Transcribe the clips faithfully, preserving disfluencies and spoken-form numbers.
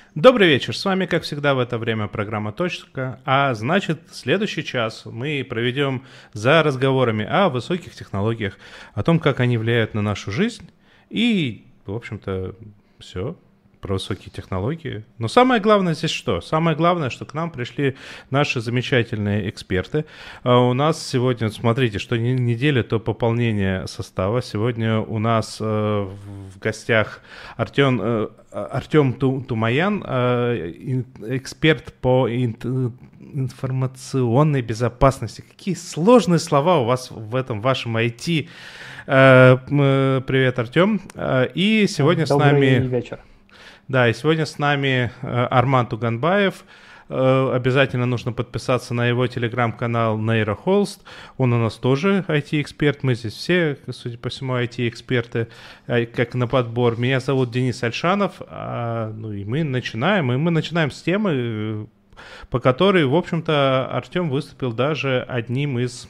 Добрый вечер, с вами, как всегда, в это время программа «Точка», а значит, следующий час мы проведем за разговорами о высоких технологиях, о том, как они влияют на нашу жизнь и, в общем-то, все про высокие технологии. Но самое главное здесь что? Самое главное, что к нам пришли наши замечательные эксперты. А у нас сегодня, смотрите, что не- неделя, то пополнение состава. Сегодня у нас э, в гостях Артем, э, Артем Ту- Тумаян, э, ин- эксперт по ин- информационной безопасности. Какие сложные слова у вас в этом вашем ай ти. Э, м, э, Привет, Артем. Э, И Э, сегодня с нами Добрый вечер. да, и сегодня с нами э, Арман Туганбаев. Э, Обязательно нужно подписаться на его телеграм-канал Нейрохолст. Он у нас тоже ай ти-эксперт. Мы здесь все, судя по всему, ай ти-эксперты, э, как на подбор. Меня зовут Денис Альшанов. а, Ну и мы начинаем. И мы начинаем с темы, э, по которой, в общем-то, Артем выступил даже одним из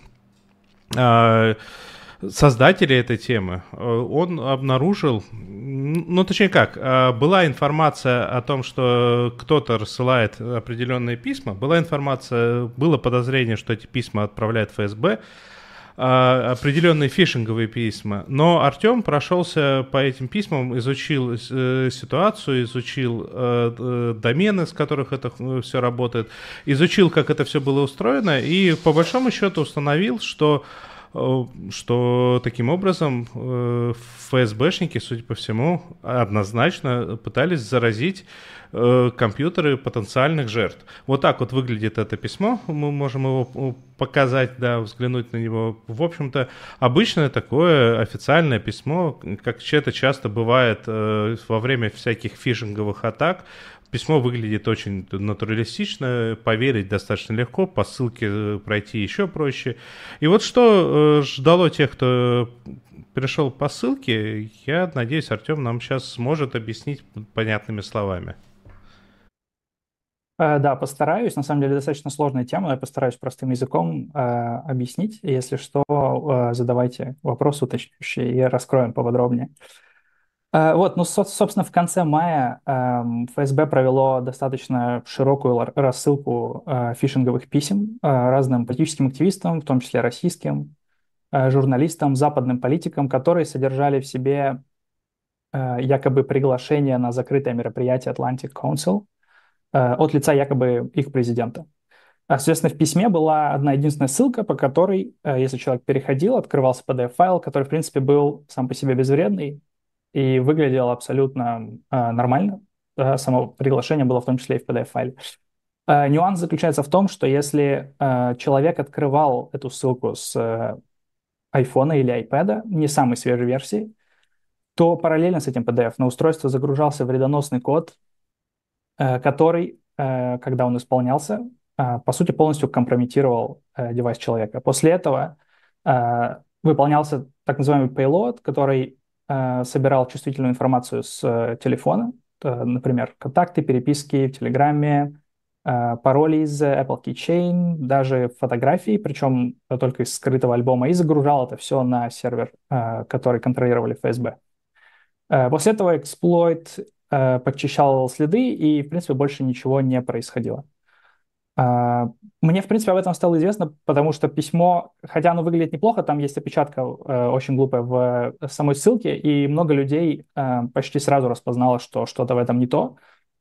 а, создателей этой темы. Э, Он обнаружил, м, ну точнее как, э, была информация о том, что кто-то рассылает определенные письма, была информация, было подозрение, что эти письма отправляет эф эс бэ, а, определенные фишинговые письма. Но Артем прошелся по этим письмам, изучил э, ситуацию, изучил э, э, домены, с которых это все работает, изучил, как это все было устроено, и по большому счету установил, что э, что таким образом э, эф эс бэшники, судя по всему, однозначно пытались заразить э, компьютеры потенциальных жертв. Вот так вот выглядит это письмо. Мы можем его э, показать, да, взглянуть на него. В общем-то, обычное такое официальное письмо, как это часто бывает э, во время всяких фишинговых атак. Письмо выглядит очень натуралистично, поверить достаточно легко, по ссылке э, пройти еще проще. И вот что э, ждало тех, кто перешел по ссылке, я надеюсь, Артем нам сейчас сможет объяснить понятными словами. Э, Да, постараюсь. На самом деле достаточно сложная тема, но я постараюсь простым языком э, объяснить. Если что, э, задавайте вопросы уточняющие и раскроем поподробнее. Э, Вот, ну, со- собственно, в конце мая эм, эф эс бэ провело достаточно широкую лар- рассылку э, фишинговых писем э, разным политическим активистам, в том числе российским, э, журналистам, западным политикам, которые содержали в себе э, якобы приглашение на закрытое мероприятие Atlantic Council э, от лица якобы их президента. А, Соответственно, в письме была одна единственная ссылка, по которой, э, если человек переходил, открывался пи ди эф-файл, который, в принципе, был сам по себе безвредный и выглядел абсолютно э, нормально. Да, само приглашение было в том числе и в пи ди эф-файле. Э, Нюанс заключается в том, что если э, человек открывал эту ссылку с э, айфона или айпэда, не самой свежей версии, то параллельно с этим пи ди эф на устройство загружался вредоносный код, э, который, э, когда он исполнялся, э, по сути, полностью компрометировал э, девайс человека. После этого э, выполнялся так называемый payload, который э, собирал чувствительную информацию с э, телефона, э, например, контакты, переписки в Телеграме, э, пароли из Apple Keychain, даже фотографии, причем только из скрытого альбома, и загружал это все на сервер, э, который контролировали эф эс бэ. Э, После этого эксплойт э, подчищал следы, и, в принципе, больше ничего не происходило. А, Мне, в принципе, об этом стало известно, потому что письмо, хотя оно выглядит неплохо, там есть опечатка э, очень глупая в э, самой ссылке, и много людей э, почти сразу распознало, что что-то в этом не то,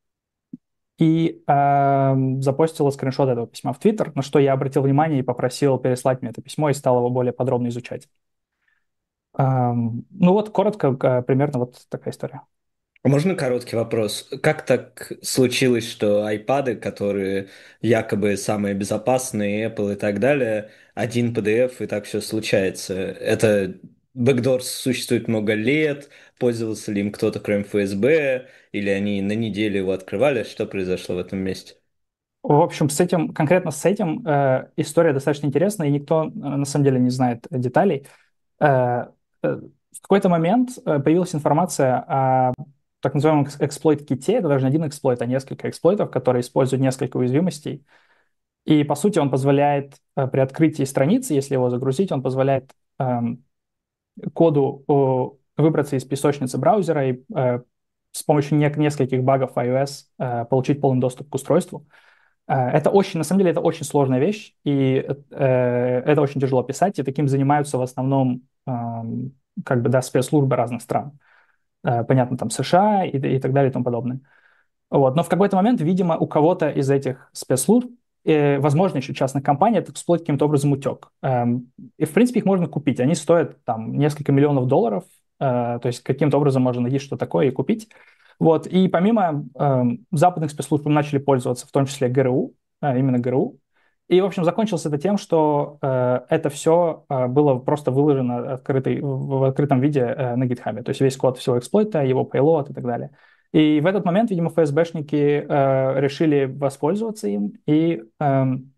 и э, запостило скриншот этого письма в Твиттер, на что я обратил внимание и попросил переслать мне это письмо и стал его более подробно изучать. Эм, Ну вот, коротко, э, примерно вот такая история. А можно короткий вопрос? Как так случилось, что айпады, которые якобы самые безопасные, Apple и так далее, один пи ди эф и так все случается? Это Backdoors существует много лет, пользовался ли им кто-то кроме эф эс бэ, или они на неделю его открывали? Что произошло в этом месте? В общем, с этим, конкретно с этим э, история достаточно интересная, и никто э, на самом деле не знает деталей. Э, э, в какой-то момент э, появилась информация о так называемом эксплойт-ките. Это даже не один эксплойт, а несколько эксплойтов, которые используют несколько уязвимостей. И, по сути, он позволяет э, при открытии страницы, если его загрузить, он позволяет эм, коду о, выбраться из песочницы браузера и э, с помощью не- нескольких багов iOS э, получить полный доступ к устройству. Э, Это очень, на самом деле, это очень сложная вещь, и э, это очень тяжело писать, и таким занимаются в основном эм, как бы, да, спецслужбы разных стран. Э, Понятно, там США и, и так далее и тому подобное. Вот. Но в какой-то момент, видимо, у кого-то из этих спецслужб, э, возможно, еще частных компаний, этот эксплойт каким-то образом утек. Эм, и, в принципе, их можно купить. Они стоят там несколько миллионов долларов, э, то есть каким-то образом можно найти что такое и купить. Вот. И помимо эм, западных спецслужб им начали пользоваться, в том числе ГРУ, э, именно ГРУ. И, в общем, закончилось это тем, что э, это все э, было просто выложено открытый, в, в открытом виде э, на GitHub. То есть весь код всего эксплойта, его payload и так далее. И в этот момент, видимо, ФСБшники э, решили воспользоваться им и эм,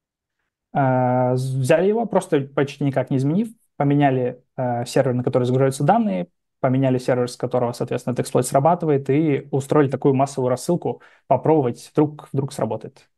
э, взяли его, просто почти никак не изменив, поменяли э, сервер, на который загружаются данные, поменяли сервер, с которого, соответственно, этот эксплойт срабатывает, и устроили такую массовую рассылку, попробовать, вдруг, вдруг сработает.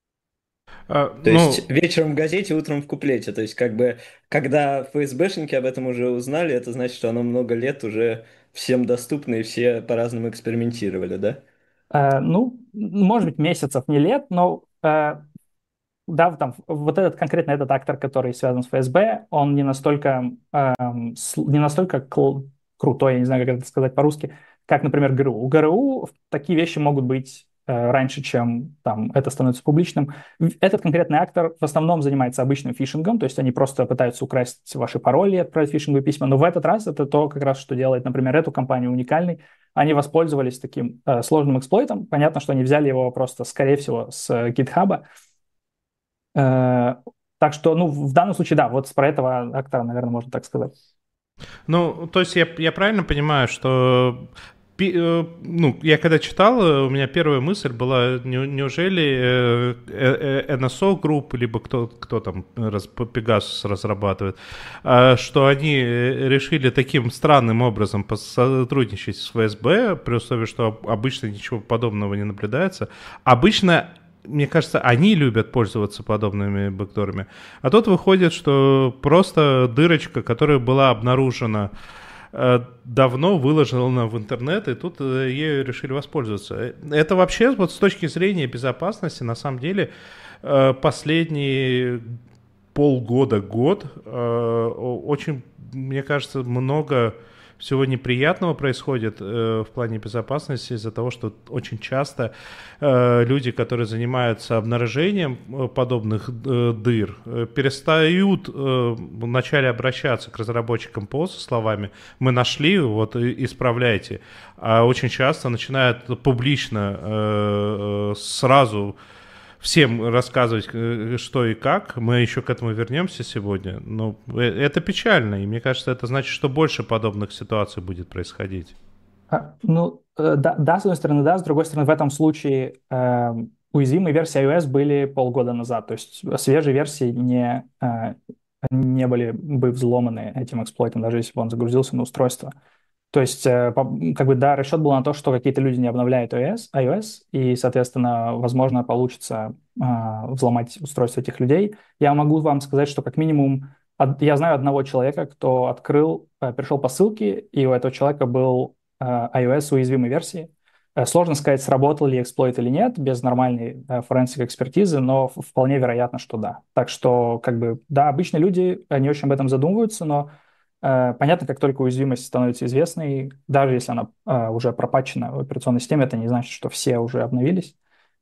А, То есть ну, вечером в газете, утром в куплете. То есть как бы, когда ФСБшники об этом уже узнали, это значит, что оно много лет уже всем доступно и все по-разному экспериментировали, да? Э, ну, может быть, месяцев, не лет, но э, да, там вот этот конкретно этот актор, который связан с ФСБ, он не настолько эм, с- не настолько кл- крутой, я не знаю, как это сказать по-русски, как, например, ГРУ. У ГРУ такие вещи могут быть э, раньше, чем там это становится публичным. В- Этот конкретный актор в основном занимается обычным фишингом, то есть они просто пытаются украсть ваши пароли и отправить фишинговые письма. Но в этот раз это то, как раз, что делает, например, эту компанию уникальной. Они воспользовались таким э, сложным эксплойтом. Понятно, что они взяли его просто, скорее всего, с э, GitHub. Э, Так что, ну, в данном случае, да, вот про этого актора, наверное, можно так сказать. ну, то есть я, я правильно понимаю, что пи- э, ну, я когда читал, э, у меня первая мысль была, не- неужели э, э, э, эн эс о Group, либо кто, кто там раз, Pegasus разрабатывает, а, что они э, решили таким странным образом сотрудничать с ФСБ, при условии, что обычно ничего подобного не наблюдается. Обычно, мне кажется, они любят пользоваться подобными бэкдорами. А тут выходит, что просто дырочка, которая была обнаружена э, давно, выложена в интернет, и тут э, ею решили воспользоваться. Э, Это вообще вот с точки зрения безопасности, на самом деле, э, последние полгода, год, э, о- очень, мне кажется, много всего неприятного происходит э, в плане безопасности из-за того, что очень часто э, люди, которые занимаются обнаружением э, подобных э, дыр, э, перестают э, вначале обращаться к разработчикам ПО со словами «мы нашли, вот и- исправляйте», а очень часто начинают публично э, э, сразу всем рассказывать, э, что и как. Мы еще к этому вернемся сегодня. Но э, это печально, и мне кажется, это значит, что больше подобных ситуаций будет происходить. А, Ну, э, да, да, с одной стороны, да, с другой стороны, в этом случае э, уязвимые версии iOS были полгода назад, то есть свежие версии не, э, не были бы взломаны этим эксплойтом, даже если бы он загрузился на устройство. То есть, э, по- как бы, да, расчет был на то, что какие-то люди не обновляют iOS, iOS, и, соответственно, возможно, получится а, взломать устройство этих людей. Я могу вам сказать, что как минимум од- я знаю одного человека, кто открыл, э, перешел по ссылке, и у этого человека был э, iOS уязвимой версии. Э, Сложно сказать, сработал ли эксплойт или нет, без нормальной форенсик экспертизы, но в- вполне вероятно, что да. Так что, как бы, да, обычно люди э, не очень об этом задумываются, но Э, понятно, как только уязвимость становится известной, даже если она э, уже пропатчена в операционной системе, это не значит, что все уже обновились.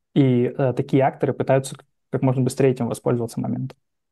И э, такие акторы пытаются как как можно быстрее этим воспользоваться моментом.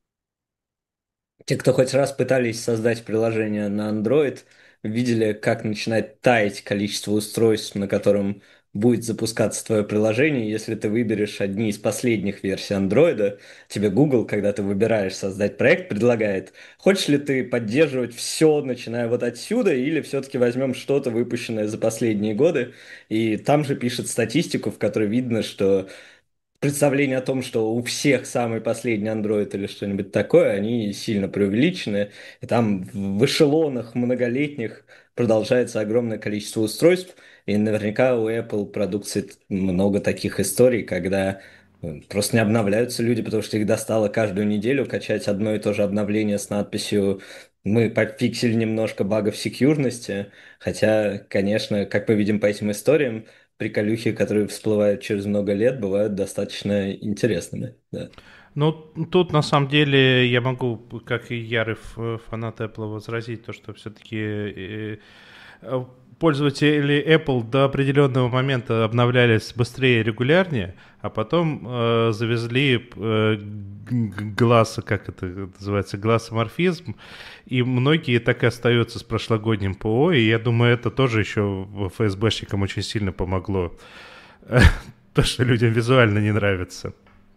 Те, кто хоть раз пытались создать приложение на Android, видели, как начинает таять количество устройств, на котором будет запускаться твое приложение, если ты выберешь одни из последних версий Android. Тебе Google, когда ты выбираешь создать проект, предлагает, хочешь ли ты поддерживать все, начиная вот отсюда, или все-таки возьмем что-то, выпущенное за последние годы, и там же пишет статистику, в которой видно, что представление о том, что у всех самый последний Android или что-нибудь такое, они сильно преувеличены. И там в эшелонах многолетних продолжается огромное количество устройств. И наверняка у Apple продукции много таких историй, когда э, просто не обновляются люди, потому что их достало каждую неделю качать одно и то же обновление с надписью Мы пофиксили немножко багов секьюрности, хотя, конечно, как мы видим по этим историям, приколюхи, которые всплывают через много лет, бывают достаточно интересными. Да. Ну, тут на самом деле я могу, как и ярый ф- фанат Apple, возразить то, что все-таки пользователи Apple до определенного момента обновлялись быстрее и регулярнее, а потом э, завезли э, глаз, как это называется, глассоморфизм, и многие так и остаются с прошлогодним ПО, и я думаю, это тоже еще ФСБшникам очень сильно помогло. То, что людям визуально не нравится.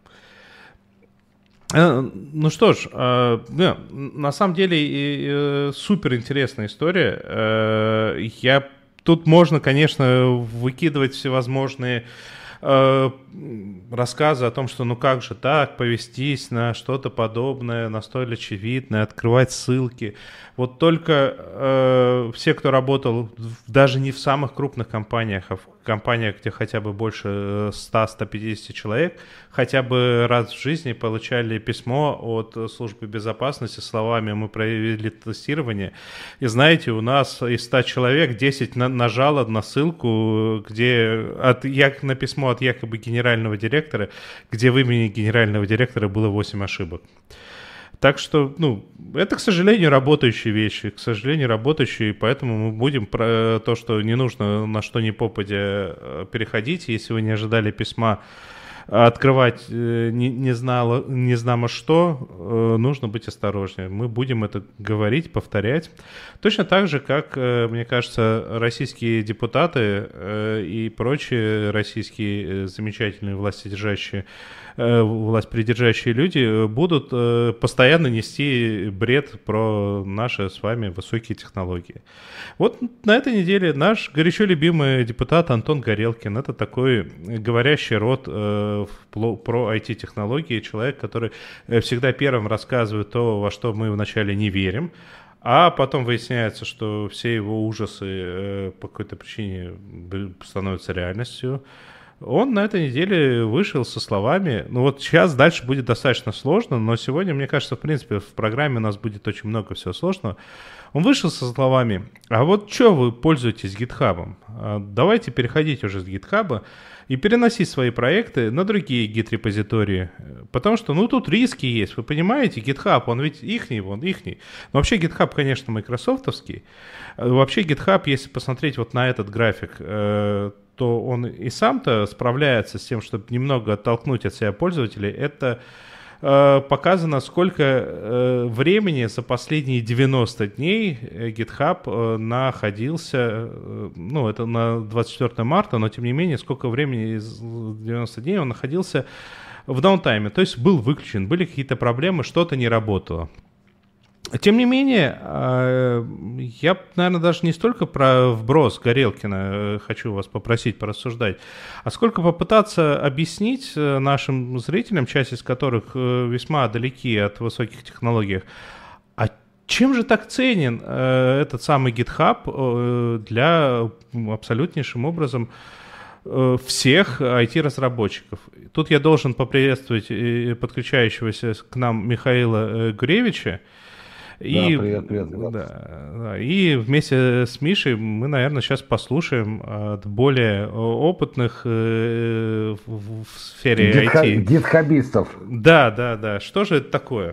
Э, Ну что ж, э, да, на самом деле э, супер интересная история. Э, Я тут можно, конечно, выкидывать всевозможные э, рассказы о том, что ну как же так повестись на что-то подобное, на столь очевидное, открывать ссылки. Вот только э, все, кто работал в- даже не в самых крупных компаниях, а в компаниях, где хотя бы больше ста-ста пятидесяти человек, хотя бы раз в жизни получали письмо от службы безопасности с словами «Мы провели тестирование». И знаете, у нас из ста человек десять на- нажало на ссылку, где от, як, на письмо от якобы генерального директора, где в имени генерального директора было восемь ошибок. Так что, ну, это, к сожалению, работающие вещи, к сожалению, работающие, поэтому мы будем про то, что не нужно на что ни попадя э, переходить. Если вы не ожидали письма, открывать э, не, не, знало, не знамо что, э, нужно быть осторожнее. Мы будем это говорить, повторять. Точно так же, как, э, мне кажется, российские депутаты э, и прочие российские э, замечательные властидержащие э, власть придержащие люди будут э, постоянно нести бред про наши с вами высокие технологии. Вот на этой неделе наш горячо любимый депутат Антон Горелкин, это такой говорящий рот э, в- про ай ти-технологии, человек, который э, всегда первым рассказывает то, во что мы вначале не верим, а потом выясняется, что все его ужасы э, по какой-то причине б- становятся реальностью. Он на этой неделе вышел со словами, ну вот сейчас дальше будет достаточно сложно, но сегодня, мне кажется, в принципе, в программе у нас будет очень много всего сложного. Он вышел со словами, а вот что вы пользуетесь гитхабом? А давайте переходить уже с гитхаба и переносить свои проекты на другие гид-репозитории. Потому что, ну, тут риски есть, вы понимаете, GitHub, он ведь ихний, он ихний. Но вообще GitHub, конечно, майкрософтовский. Вообще GitHub, если посмотреть вот на этот график, э, то он и сам-то справляется с тем, чтобы немного оттолкнуть от себя пользователей. Это э, показано, сколько э, времени за последние девяносто дней э, GitHub э, находился, э, ну, это на двадцать четвёртое марта, но тем не менее, сколько времени из девяноста дней он находился в даунтайме, то есть был выключен, были какие-то проблемы, что-то не работало. Тем не менее, э, я, наверное, даже не столько про вброс Горелкина э, хочу вас попросить порассуждать, а сколько попытаться объяснить э, нашим зрителям, часть из которых э, весьма далеки от высоких технологий, а чем же так ценен э, этот самый GitHub э, для абсолютнейшим образом э, всех ай ти-разработчиков? Тут я должен поприветствовать э, подключающегося к нам Михаила э, Гуревича. Да, И, привет, привет, Влад. да, да, и вместе с Мишей мы, наверное, сейчас послушаем от более опытных э, в, в сфере Гитха- ай ти. Гитхабистов. Да, да, да. Что же это такое?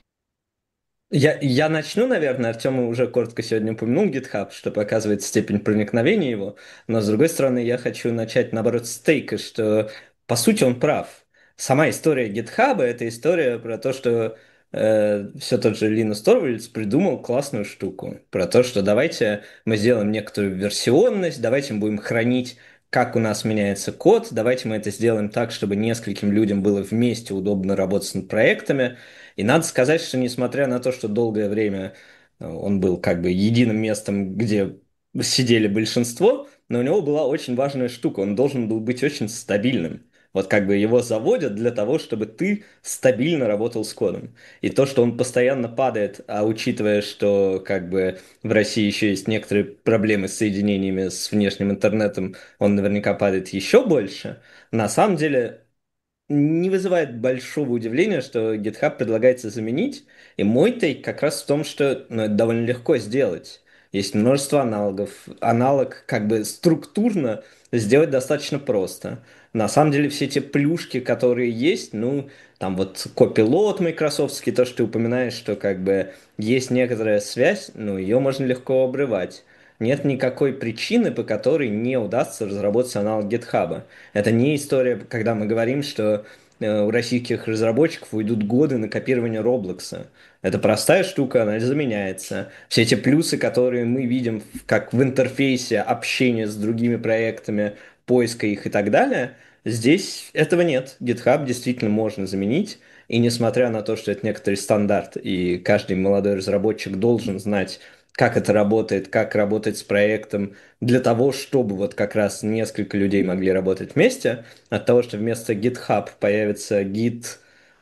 Я, я начну, наверное, Артем уже коротко сегодня упомянул GitHub, что показывает степень проникновения его, но с другой стороны я хочу начать, наоборот, с тейка, что по сути он прав. Сама история GitHub — это история про то, что э, все тот же Линус Торвальдс придумал классную штуку, про то, что давайте мы сделаем некоторую версионность, давайте мы будем хранить, как у нас меняется код, давайте мы это сделаем так, чтобы нескольким людям было вместе удобно работать над проектами. И надо сказать, что несмотря на то, что долгое время э, он был как бы единым местом, где сидели большинство, но у него была очень важная штука. Он должен был быть очень стабильным. Вот как бы его заводят для того, чтобы ты стабильно работал с кодом. И то, что он постоянно падает, а учитывая, что как бы в России еще есть некоторые проблемы с соединениями с внешним интернетом, он наверняка падает еще больше. На самом деле не вызывает большого удивления, что GitHub предлагается заменить. И мой тейк как раз в том, что ну, это довольно легко сделать. Есть множество аналогов. Аналог как бы структурно сделать достаточно просто. На самом деле все те плюшки, которые есть, ну, там вот копилот майкрософтский, то, что ты упоминаешь, что как бы есть некоторая связь, ну, ее можно легко обрывать. Нет никакой причины, по которой не удастся разработать аналог GitHub. Это не история, когда мы говорим, что э, у российских разработчиков уйдут годы на копирование Роблокса. Это простая штука, она заменяется. Все эти плюсы, которые мы видим в- как в интерфейсе общения с другими проектами, поиска их и так далее, здесь этого нет. GitHub действительно можно заменить. И несмотря на то, что это некоторый стандарт, и каждый молодой разработчик должен знать, как это работает, как работать с проектом, для того, чтобы вот как раз несколько людей могли работать вместе, от того, что вместо GitHub появится Git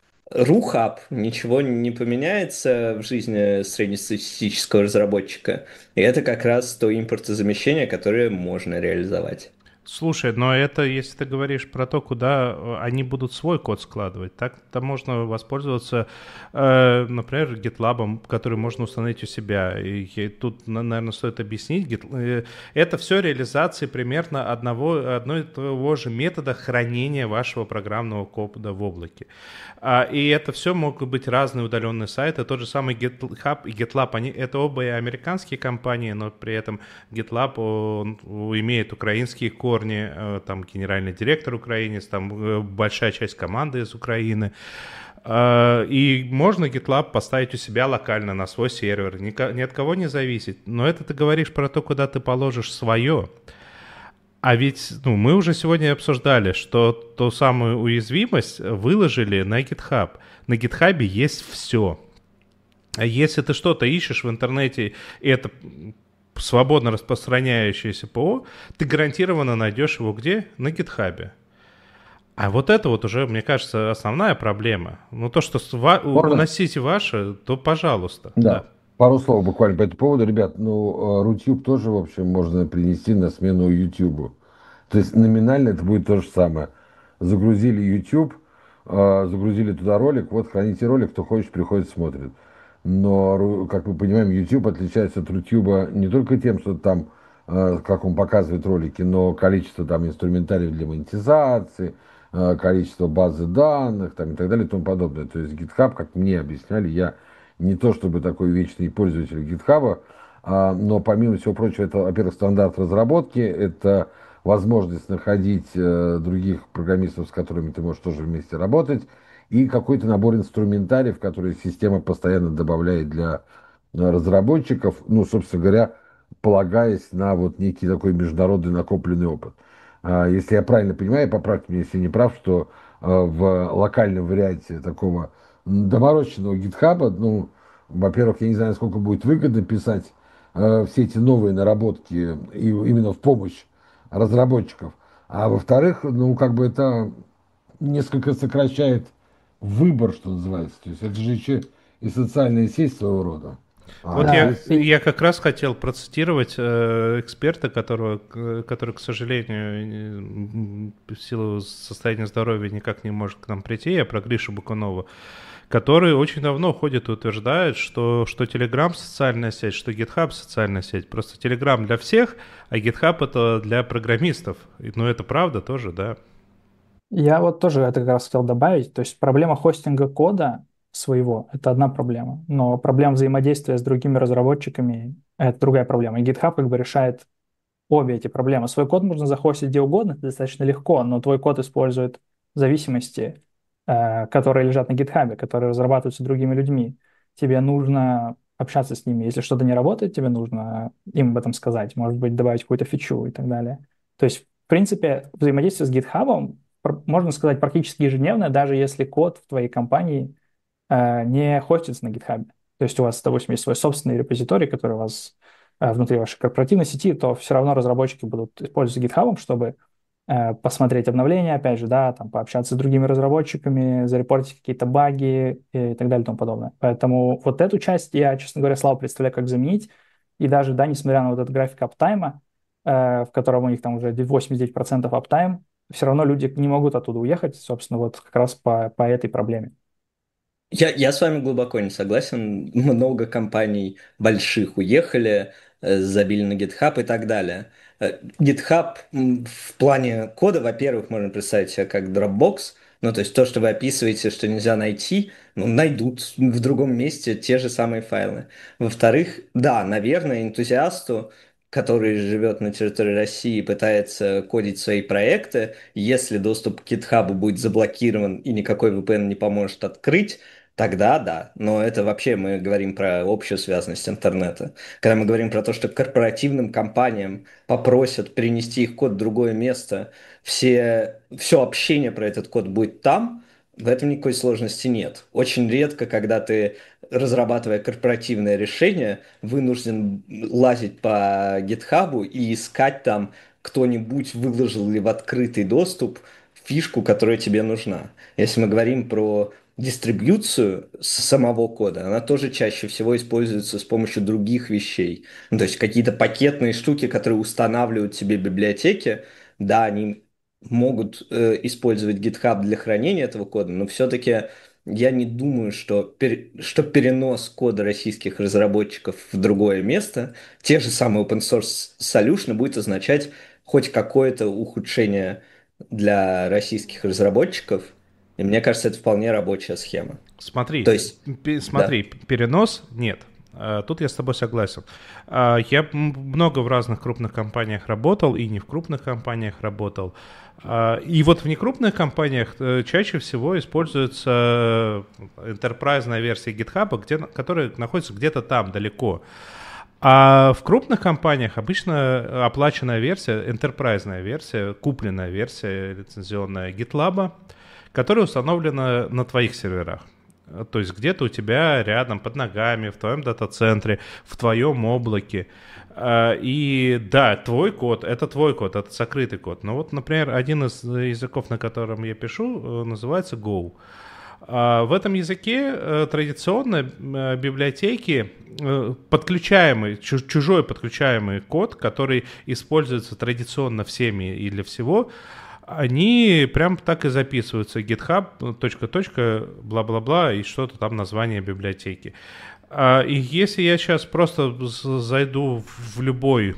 RuHub, ничего не поменяется в жизни среднестатистического разработчика. И это как раз то импортозамещение, которое можно реализовать. Слушай, но это, если ты говоришь про то, куда э, они будут свой код складывать, так-то можно воспользоваться, э, например, GitLab, который можно установить у себя. И, и тут, на- наверное, стоит объяснить, Git- э, это все реализации примерно одного, одного и того же метода хранения вашего программного кода в облаке. А, и это все могут быть разные удаленные сайты. Тот же самый GitHub и GitLab, они, это оба и американские компании, но при этом GitLab он, он имеет украинские корни, э, там генеральный директор украинец, там э, большая часть команды из Украины. Э, И можно GitLab поставить у себя локально на свой сервер, ни, ко- ни от кого не зависит. Но это ты говоришь про то, куда ты положишь свое. А ведь ну, мы уже сегодня обсуждали, что ту самую уязвимость выложили на GitHub. На GitHub есть все. А если ты что-то ищешь в интернете, и это свободно распространяющееся ПО, ты гарантированно найдешь его где? На GitHub. А вот это вот уже, мне кажется, основная проблема. Ну, то, что ва- Можно? уносите ваше, то пожалуйста, да. Да. Пару слов буквально по этому поводу, ребят. Ну, э, Рутюб тоже, в общем, можно принести на смену Ютубу. То есть номинально это будет то же самое. Загрузили YouTube, э, загрузили туда ролик, вот храните ролик, кто хочет, приходит, смотрит. Но, ру- как мы понимаем, YouTube отличается от Рутюба не только тем, что там, э, как он показывает ролики, но количество там инструментариев для монетизации, э, количество базы данных там, и так далее и тому подобное. То есть GitHub, как мне объясняли, я не то чтобы такой вечный пользователь GitHub, а, но помимо всего прочего, это, во-первых, стандарт разработки, это возможность находить э, других программистов, с которыми ты можешь тоже вместе работать, и какой-то набор инструментариев, которые система постоянно добавляет для э, разработчиков, ну, собственно говоря, полагаясь на вот некий такой международный накопленный опыт. А, Если я правильно понимаю, поправьте меня, если не прав, что э, в локальном варианте такого доморощенного гитхаба, ну, во-первых, я не знаю, насколько будет выгодно писать э, все эти новые наработки и, именно в помощь разработчиков. А во-вторых, ну, как бы это несколько сокращает выбор, что называется. То есть это же еще и социальная сеть своего рода. А Вот я, Да, здесь... и я как раз хотел процитировать э, эксперта, которого, к- который, к сожалению, м, в силу состояния здоровья никак не может к нам прийти, я про Гришу Бакунова, который очень давно ходит и утверждает, что, что Telegram социальная сеть, что GitHub социальная сеть. Просто Telegram для всех, а GitHub это для программистов. И, ну, это правда тоже, да. я вот тоже это как раз хотел добавить. То есть проблема хостинга кода своего — это одна проблема, но проблема взаимодействия с другими разработчиками — это другая проблема. И GitHub как бы решает обе эти проблемы. Свой код можно захостить где угодно, это достаточно легко, но твой код использует зависимости, э, которые лежат на GitHub, которые разрабатываются другими людьми. Тебе нужно общаться с ними. Если что-то не работает, тебе нужно им об этом сказать, может быть, добавить какую-то фичу и так далее. То есть, в принципе, взаимодействие с GitHub, пр- можно сказать, практически ежедневное, даже если код в твоей компании э, не хостится на GitHub. То есть у вас, допустим, есть свой собственный репозиторий, который у вас э, внутри вашей корпоративной сети, то все равно разработчики будут использовать GitHub, чтобы э, посмотреть обновления, опять же, да, там, пообщаться с другими разработчиками, зарепортить какие-то баги и так далее и тому подобное. Поэтому вот эту часть я, честно говоря, слабо представляю, как заменить. И даже, да, несмотря на вот этот график аптайма, э, в котором у них там уже восемьдесят девять процентов аптайм, все равно люди не могут оттуда уехать, собственно, вот как раз по, по этой проблеме. Я, я с вами глубоко не согласен. Много компаний больших уехали, э, забили на GitHub и так далее. Э, GitHub м, в плане кода, во-первых, можно представить себе как Dropbox. Ну, то есть то, что вы описываете, что нельзя найти, ну, найдут в другом месте те же самые файлы. Во-вторых, да, наверное, энтузиасту, который живет на территории России и пытается кодить свои проекты, если доступ к GitHub будет заблокирован и никакой ви пи эн не поможет открыть, тогда да, но это вообще мы говорим про общую связанность интернета. Когда мы говорим про то, что корпоративным компаниям попросят перенести их код в другое место, все, все общение про этот код будет там, в этом никакой сложности нет. Очень редко, когда ты, разрабатывая корпоративное решение, вынужден лазить по GitHub и искать там, кто-нибудь выложил ли в открытый доступ фишку, которая тебе нужна. Если мы говорим про дистрибьюцию самого кода, она тоже чаще всего используется с помощью других вещей. Ну, то есть какие-то пакетные штуки, которые устанавливают себе библиотеки, да, они могут э, использовать GitHub для хранения этого кода, но все-таки я не думаю, что, пер... что перенос кода российских разработчиков в другое место, те же самые open source solution будет означать хоть какое-то ухудшение для российских разработчиков, и мне кажется, это вполне рабочая схема. Смотри, То есть, п- смотри, да. перенос нет. А, Тут я с тобой согласен. А, Я м- много в разных крупных компаниях работал, и не в крупных компаниях работал. А, И вот в некрупных компаниях э, чаще всего используется enterprise версия GitHub, где, которая находится где-то там, далеко. А в крупных компаниях обычно оплаченная версия, enterprise версия, купленная версия лицензионная GitLab, которая установлена на твоих серверах. То есть где-то у тебя рядом, под ногами, в твоем дата-центре, в твоем облаке. А, И да, твой код — это твой код, это закрытый код. Но вот, например, один из языков, на котором я пишу, э, называется Go. А В этом языке э, традиционно э, библиотеки, э, подключаемый, чу- чужой подключаемый код, который используется традиционно всеми и для всего, они прям так и записываются. GitHub, точка, точка, бла-бла-бла, и что-то там название библиотеки. А, И если я сейчас просто з- зайду в любой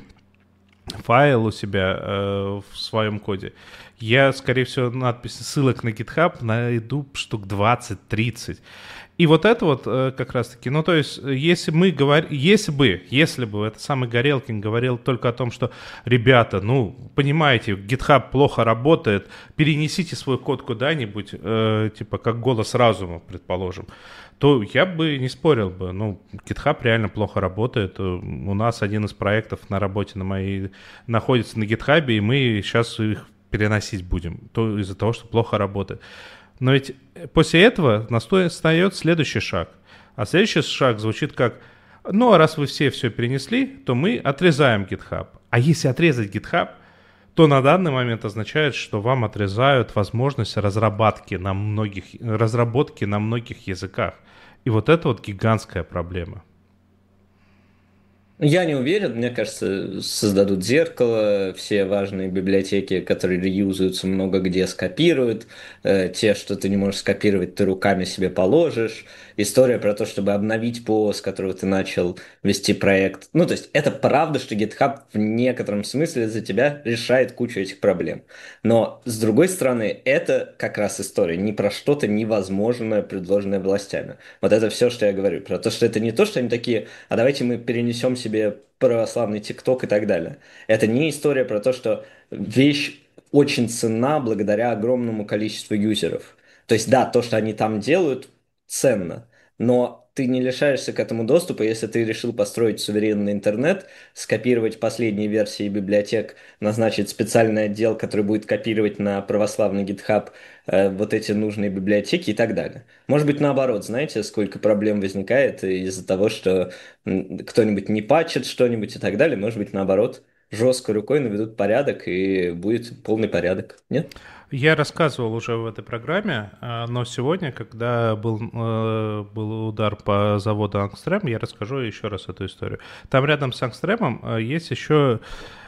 файл у себя э, в своем коде, я, скорее всего, надписи ссылок на GitHub найду штук двадцать-тридцать. И вот это вот э, как раз-таки, ну то есть, если мы говорим, если бы, если бы этот самый Горелкин говорил только о том, что, ребята, ну, понимаете, GitHub плохо работает, перенесите свой код куда-нибудь, э, типа как голос разума, предположим, то я бы не спорил бы. Ну, GitHub реально плохо работает. У нас один из проектов на работе на моей находится на GitHub, и мы сейчас их переносить будем, то из-за того, что плохо работает. Но ведь после этого настает следующий шаг. А следующий шаг звучит как: ну, а раз вы все все перенесли, то мы отрезаем GitHub. А если отрезать GitHub, то на данный момент означает, что вам отрезают возможность разработки на многих, разработки на многих языках. И вот это вот гигантская проблема. Я не уверен, мне кажется, создадут зеркало, все важные библиотеки, которые реюзаются, много где скопируют, э, те, что ты не можешь скопировать, ты руками себе положишь. История про то, чтобы обновить ПО, с которого ты начал вести проект. Ну, то есть это правда, что GitHub в некотором смысле за тебя решает кучу этих проблем. Но, с другой стороны, это как раз история не про что-то невозможное, предложенное властями. Вот это все, что я говорю. Про то, что это не то, что они такие: а давайте мы перенесем себе православный ТикТок и так далее. Это не история про то, что вещь очень ценна благодаря огромному количеству юзеров. То есть да, то, что они там делают, ценно, но ты не лишаешься к этому доступа, если ты решил построить суверенный интернет, скопировать последние версии библиотек, назначить специальный отдел, который будет копировать на православный GitHub э, вот эти нужные библиотеки и так далее. Может быть, наоборот, знаете, сколько проблем возникает из-за того, что м, кто-нибудь не патчит что-нибудь и так далее. Может быть, наоборот, жесткой рукой наведут порядок и будет полный порядок. Нет? Я рассказывал уже в этой программе, а, но сегодня, когда был, э, был удар по заводу Ангстрем, я расскажу еще раз эту историю. Там рядом с Ангстремом э, есть еще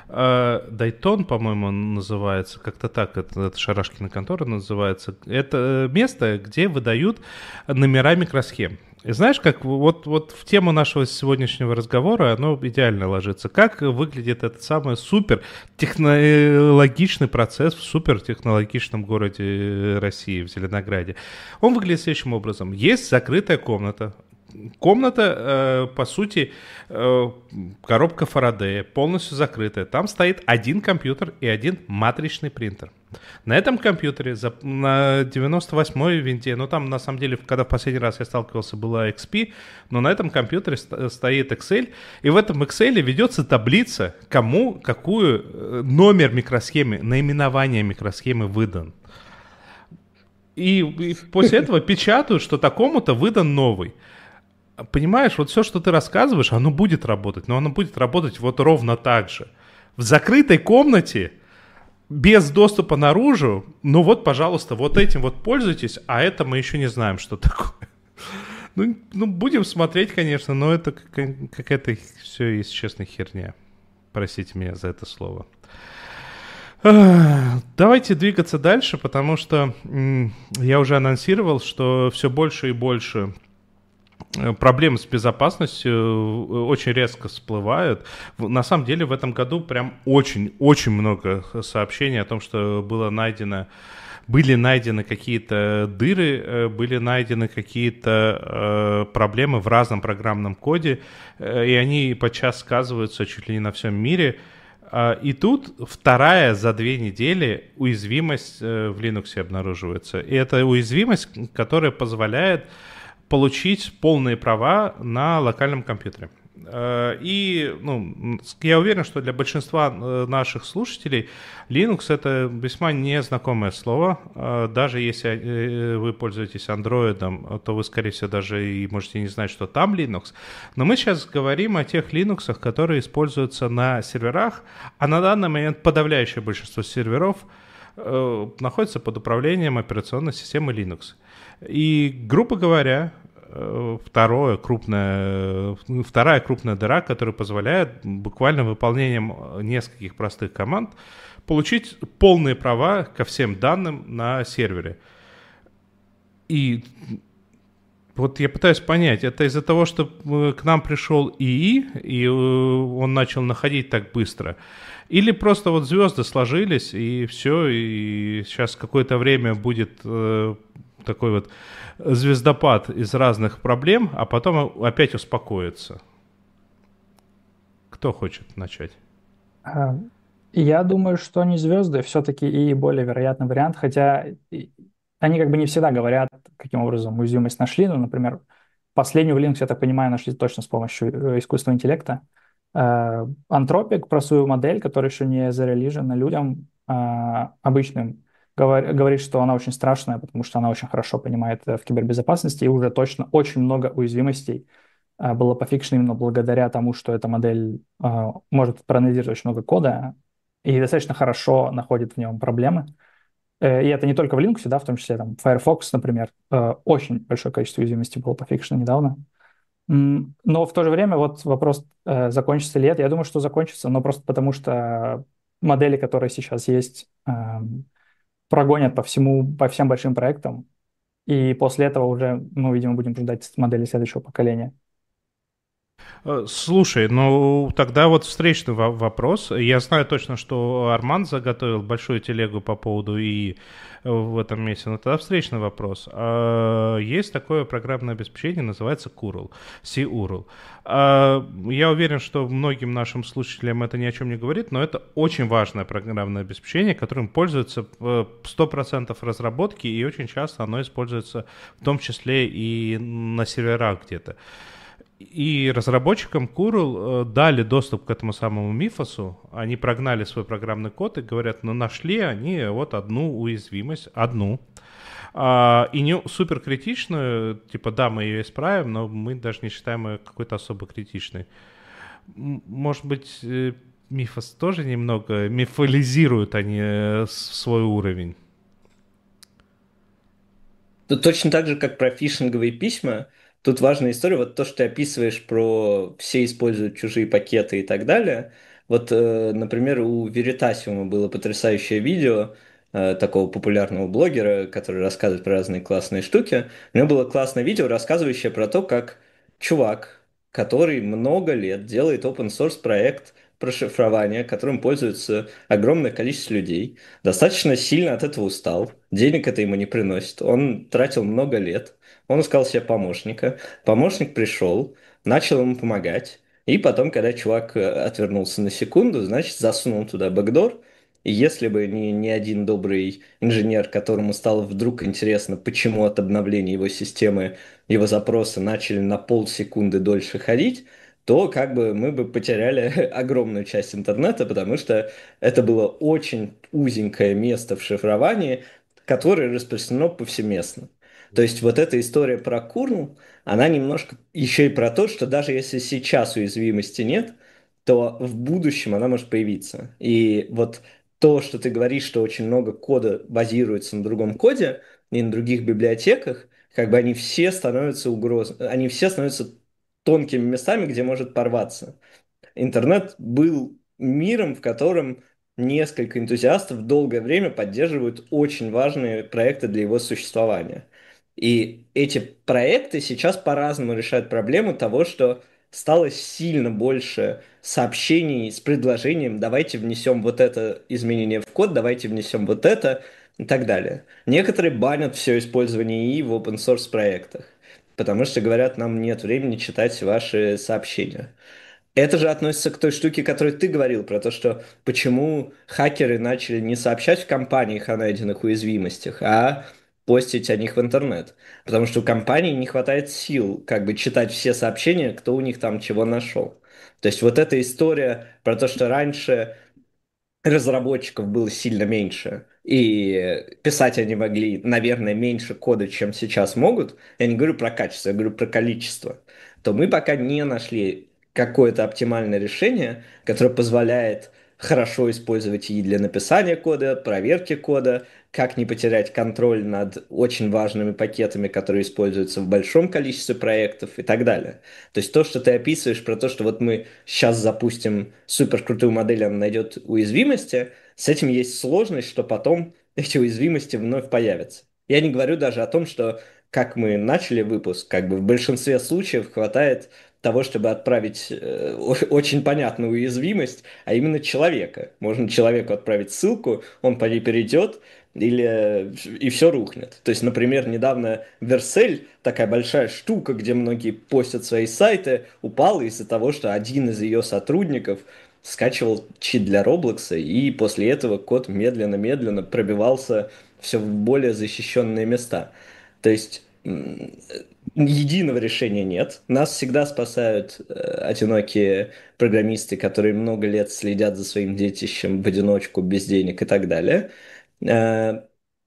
э, Дайтон, по-моему, он называется, как-то так, это, это Шарашкина контора называется. Это место, где выдают номера микросхем. И знаешь, как вот, вот в тему нашего сегодняшнего разговора оно идеально ложится. Как выглядит этот самый супер технологичный процесс в супер технологичном городе России, в Зеленограде? Он выглядит следующим образом. Есть закрытая комната. Комната, э, по сути, э, коробка Фарадея, полностью закрытая. Там стоит один компьютер и один матричный принтер. На этом компьютере, за, на девяносто восьмой винте, ну там на самом деле, когда в последний раз я сталкивался, была икс пи, но на этом компьютере ст- стоит Excel, и в этом Excel ведется таблица, кому какую э, номер микросхемы, наименование микросхемы выдан. И, и после этого печатают, что такому-то выдан новый. Понимаешь, вот все, что ты рассказываешь, оно будет работать, но оно будет работать вот ровно так же. В закрытой комнате, без доступа наружу, ну вот, пожалуйста, вот этим вот пользуйтесь, а это мы еще не знаем, что такое. Ну, ну будем смотреть, конечно, но это какая-то все, если честно, херня. Простите меня за это слово. Давайте двигаться дальше, потому что м, я уже анонсировал, что все больше и больше проблемы с безопасностью очень резко всплывают. На самом деле в этом году прям очень-очень много сообщений о том, что было найдено, были найдены какие-то дыры, были найдены какие-то э, проблемы в разном программном коде, э, и они подчас сказываются чуть ли не на всем мире. И тут вторая за две недели уязвимость в Linux обнаруживается. И это уязвимость, которая позволяет получить полные права на локальном компьютере. И ну, я уверен, что для большинства наших слушателей Linux — это весьма незнакомое слово. Даже если вы пользуетесь Android, то вы, скорее всего, даже и можете не знать, что там Linux. Но мы сейчас говорим о тех Linux, которые используются на серверах, а на данный момент подавляющее большинство серверов находится под управлением операционной системы Linux. И, грубо говоря, Второе крупное, вторая крупная дыра, которая позволяет буквально выполнением нескольких простых команд получить полные права ко всем данным на сервере. И вот я пытаюсь понять, это из-за того, что к нам пришел ИИ, и он начал находить так быстро, или просто вот звезды сложились, и все, и сейчас какое-то время будет такой вот звездопад из разных проблем, а потом опять успокоится. Кто хочет начать? Я думаю, что не звезды, все-таки и более вероятный вариант, хотя они как бы не всегда говорят, каким образом уязвимость нашли. Ну, например, последнюю в Linux, я так понимаю, нашли точно с помощью искусственного интеллекта. Anthropic про свою модель, которая еще не зарелижена людям обычным, говорит, что она очень страшная, потому что она очень хорошо понимает в кибербезопасности, и уже точно очень много уязвимостей было пофикшено именно благодаря тому, что эта модель может проанализировать очень много кода и достаточно хорошо находит в нем проблемы. И это не только в Linux, да, в том числе там Firefox, например, очень большое количество уязвимостей было пофикшено недавно. Но в то же время вот вопрос, закончится ли это, я думаю, что закончится, но просто потому что модели, которые сейчас есть, прогонят по всему, по всем большим проектам, и после этого уже, ну, видимо, будем ждать модели следующего поколения. Слушай, ну тогда вот встречный вопрос. Я знаю точно, что Арман заготовил большую телегу по поводу ИИ в этом месяце, но тогда встречный вопрос. Есть такое программное обеспечение, называется курл, си-урл. Я уверен, что многим нашим слушателям это ни о чем не говорит, но это очень важное программное обеспечение, которым пользуются сто процентов разработки, и очень часто оно используется в том числе и на серверах где-то. И разработчикам курл дали доступ к этому самому мифосу, они прогнали свой программный код и говорят, ну нашли они вот одну уязвимость, одну, а, и не супер критичную, типа да, мы ее исправим, но мы даже не считаем ее какой-то особо критичной. Может быть, мифос тоже немного мифолизируют они свой уровень? Тут точно так же, как про фишинговые письма, тут важная история, вот то, что ты описываешь про все используют чужие пакеты и так далее, Вот, э, например, у Веритасиума было потрясающее видео э, такого популярного блогера, который рассказывает про разные классные штуки. У него было классное видео, рассказывающее про то, как чувак, который много лет делает open source проект про шифрование, которым пользуется огромное количество людей, достаточно сильно от этого устал, денег это ему не приносит, он тратил много лет, он искал себе помощника, помощник пришел, начал ему помогать, и потом, когда чувак э, отвернулся на секунду, значит, засунул туда бэкдор. И если бы не, не один добрый инженер, которому стало вдруг интересно, почему от обновления его системы его запросы начали на полсекунды дольше ходить, то как бы мы бы потеряли огромную часть интернета, потому что это было очень узенькое место в шифровании, которое распространено повсеместно. То есть вот эта история про курл, она немножко еще и про то, что даже если сейчас уязвимости нет, то в будущем она может появиться. И вот то, что ты говоришь, что очень много кода базируется на другом коде и на других библиотеках, как бы они все становятся угрозой, они все становятся тонкими местами, где может порваться. Интернет был миром, в котором несколько энтузиастов долгое время поддерживают очень важные проекты для его существования. И эти проекты сейчас по-разному решают проблему того, что стало сильно больше сообщений с предложением «давайте внесем вот это изменение в код, давайте внесем вот это» и так далее. Некоторые банят все использование ИИ в open source проектах, потому что говорят, нам нет времени читать ваши сообщения. Это же относится к той штуке, которую ты говорил, про то, что почему хакеры начали не сообщать в компаниях о найденных уязвимостях, а постить о них в интернет. Потому что у компаний не хватает сил как бы читать все сообщения, кто у них там чего нашел. То есть вот эта история про то, что раньше разработчиков было сильно меньше, и писать они могли, наверное, меньше кода, чем сейчас могут, я не говорю про качество, я говорю про количество, то мы пока не нашли какое-то оптимальное решение, которое позволяет хорошо использовать и для написания кода, проверки кода, как не потерять контроль над очень важными пакетами, которые используются в большом количестве проектов и так далее. То есть то, что ты описываешь про то, что вот мы сейчас запустим суперкрутую модель, она найдет уязвимости, с этим есть сложность, что потом эти уязвимости вновь появятся. Я не говорю даже о том, что, как мы начали выпуск, как бы в большинстве случаев хватает того, чтобы отправить э, очень понятную уязвимость, а именно человека. Можно человеку отправить ссылку, он по ней перейдет, или и все рухнет. То есть, например, недавно Версель, такая большая штука, где многие постят свои сайты, упала из-за того, что один из ее сотрудников скачивал чит для Роблокса, и после этого код медленно-медленно пробивался все в более защищенные места. То есть единого решения нет. Нас всегда спасают э, одинокие программисты, которые много лет следят за своим детищем в одиночку, без денег и так далее. Э,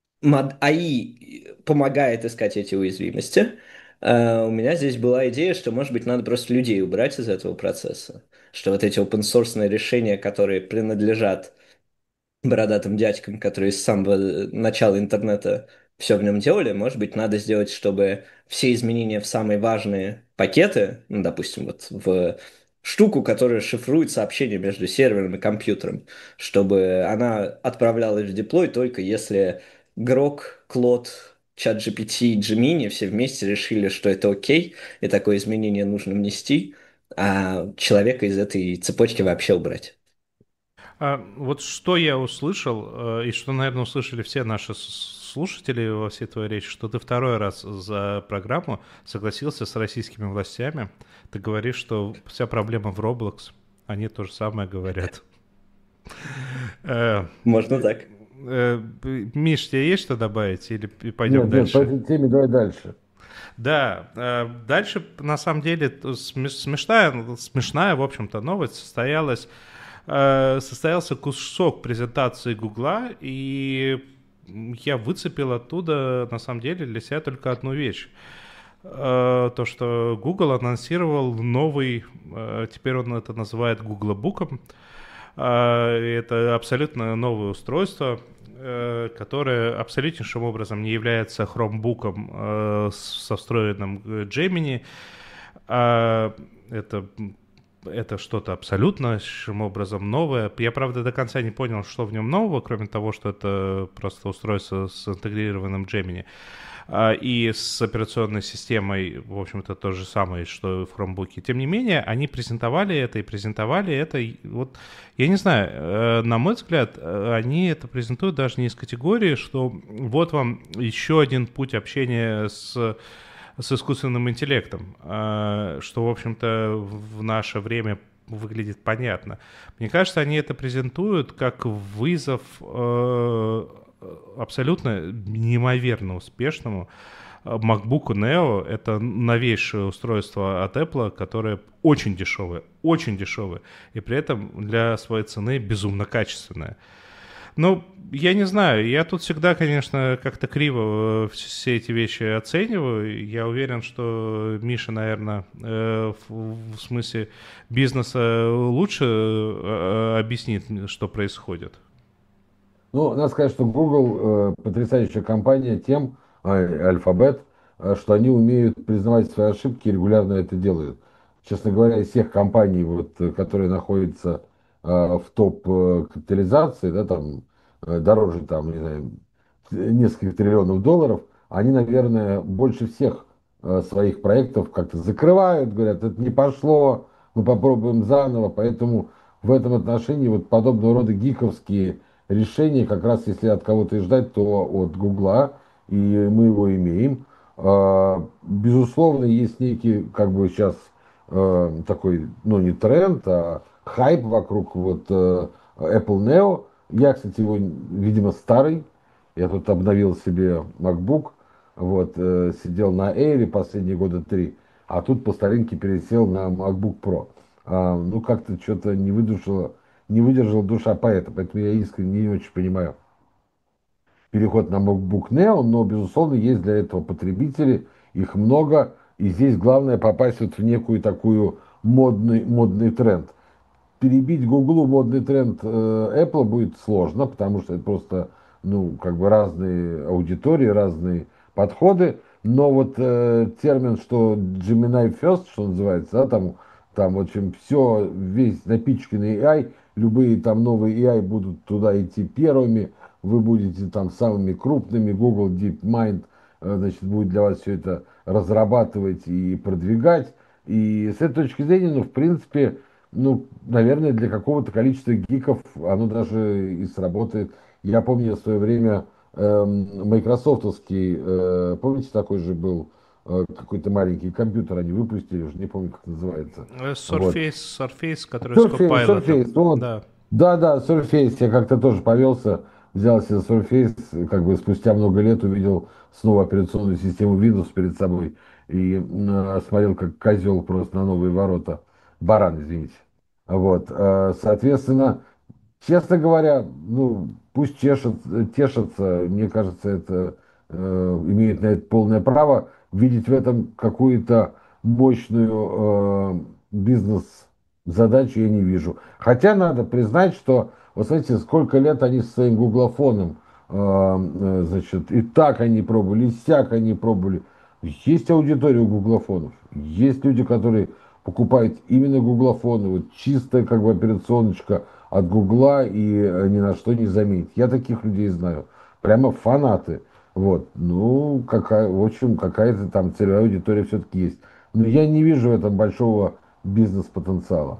эй ай помогает искать эти уязвимости. Э, у меня здесь была идея, что, может быть, надо просто людей убрать из этого процесса. Что вот эти open-source решения, которые принадлежат бородатым дядькам, которые с самого начала интернета все в нем делали, может быть, надо сделать, чтобы все изменения в самые важные пакеты, ну, допустим, вот в штуку, которая шифрует сообщения между сервером и компьютером, чтобы она отправлялась в деплой только если Грок, Клод, ChatGPT и Gemini все вместе решили, что это окей, и такое изменение нужно внести, а человека из этой цепочки вообще убрать. А, вот что я услышал, э, и что, наверное, услышали все наши с- слушатели во всей твоей речи, что ты второй раз за программу согласился с российскими властями. Ты говоришь, что вся проблема в Roblox. Они то же самое говорят. Э, Можно так. э, Миш, тебе есть что добавить или пойдем Нет, нет, по дальше? этой теме давай дальше. Да, э, дальше, на самом деле, т- смеш- смешная, смешная, в общем-то, новость состоялась. э, Состоялся кусок презентации Гугла, и я выцепил оттуда, на самом деле, для себя только одну вещь. Э, То, что Google анонсировал новый, э, теперь он это называет Googlebook'ом. Э, Это абсолютно новое устройство, э, которое абсолютнейшим образом не является Chromebook'ом э, с- со встроенным э, Gemini. А это это что-то абсолютно образом новое. Я, правда, до конца не понял, что в нем нового, кроме того, что это просто устройство с интегрированным Gemini. А, и с операционной системой, в общем-то, то же самое, что и в Chromebook. Тем не менее, они презентовали это и презентовали это. И вот, я не знаю, э, на мой взгляд, э, они это презентуют даже не из категории, что вот вам еще один путь общения с, с искусственным интеллектом, э, что, в общем-то, в наше время выглядит понятно. Мне кажется, они это презентуют как вызов э, абсолютно неимоверно успешному MacBook Neo. Это новейшее устройство от Apple, которое очень дешевое, очень дешевое, и при этом для своей цены безумно качественное. Ну, я не знаю, я тут всегда, конечно, как-то криво все эти вещи оцениваю. Я уверен, что Миша, наверное, в, в смысле бизнеса лучше объяснит, что происходит. Ну, надо сказать, что Google э, потрясающая компания тем, э, Alphabet, э, что они умеют признавать свои ошибки и регулярно это делают. Честно говоря, из всех компаний, вот, э, которые находятся э, в топ э, капитализации, да, там, э, дороже там, не знаю, нескольких триллионов долларов, они, наверное, больше всех э, своих проектов как-то закрывают, говорят, это не пошло, мы попробуем заново, поэтому в этом отношении вот подобного рода гиковские решение, как раз если от кого-то и ждать, то от Гугла, и мы его имеем. А, Безусловно, есть некий, как бы сейчас э, такой, ну не тренд, а хайп вокруг вот э, Apple Neo. Я, кстати, его, видимо, старый. Я тут обновил себе MacBook, вот, э, сидел на Air последние года три, а тут по старинке пересел на MacBook Pro. А, ну, как-то что-то не выдержало, не выдержала душа поэта, поэтому я искренне не очень понимаю переход на MacBook Neo, но, безусловно, есть для этого потребители, их много, и здесь главное попасть вот в некую такую модный, модный тренд. Перебить Гуглу модный тренд э, Apple будет сложно, потому что это просто, ну, как бы разные аудитории, разные подходы, но вот э, термин, что Gemini First, что называется, да, там, там, в общем, все, весь напичканный эй ай, любые там новые эй ай будут туда идти первыми, вы будете там самыми крупными, Google DeepMind, э, значит, будет для вас все это разрабатывать и продвигать, и с этой точки зрения, ну, в принципе, ну, наверное, для какого-то количества гиков оно даже и сработает. Я помню в свое время эм, майкрософтовский, э, помните, такой же был э, какой-то маленький компьютер, они выпустили, уже не помню, как называется. Вот. Surface, Surface, который с Surface, Copilot. Surface, вот. Да. Да, да, Surface, я как-то тоже повелся, взял себе Surface, как бы спустя много лет увидел снова операционную систему Windows перед собой и э, смотрел, как козел просто на новые ворота. Баран, извините. Вот, э, соответственно, честно говоря, ну, пусть чешет, тешатся, мне кажется, это э, имеет на это полное право, видеть в этом какую-то мощную э, бизнес-задачу я не вижу. Хотя надо признать, что, вот смотрите, сколько лет они со своим гуглофоном, э, э, значит, и так они пробовали, и сяк они пробовали. Есть аудитория у гуглофонов, есть люди, которые покупают именно гуглофоны, вот чистая как бы операционочка от Гугла и э, ни на что не заменит. Я таких людей знаю. Прямо фанаты. Вот. Ну, какая, в общем, какая-то там целевая аудитория все-таки есть. Но я не вижу в этом большого бизнес-потенциала.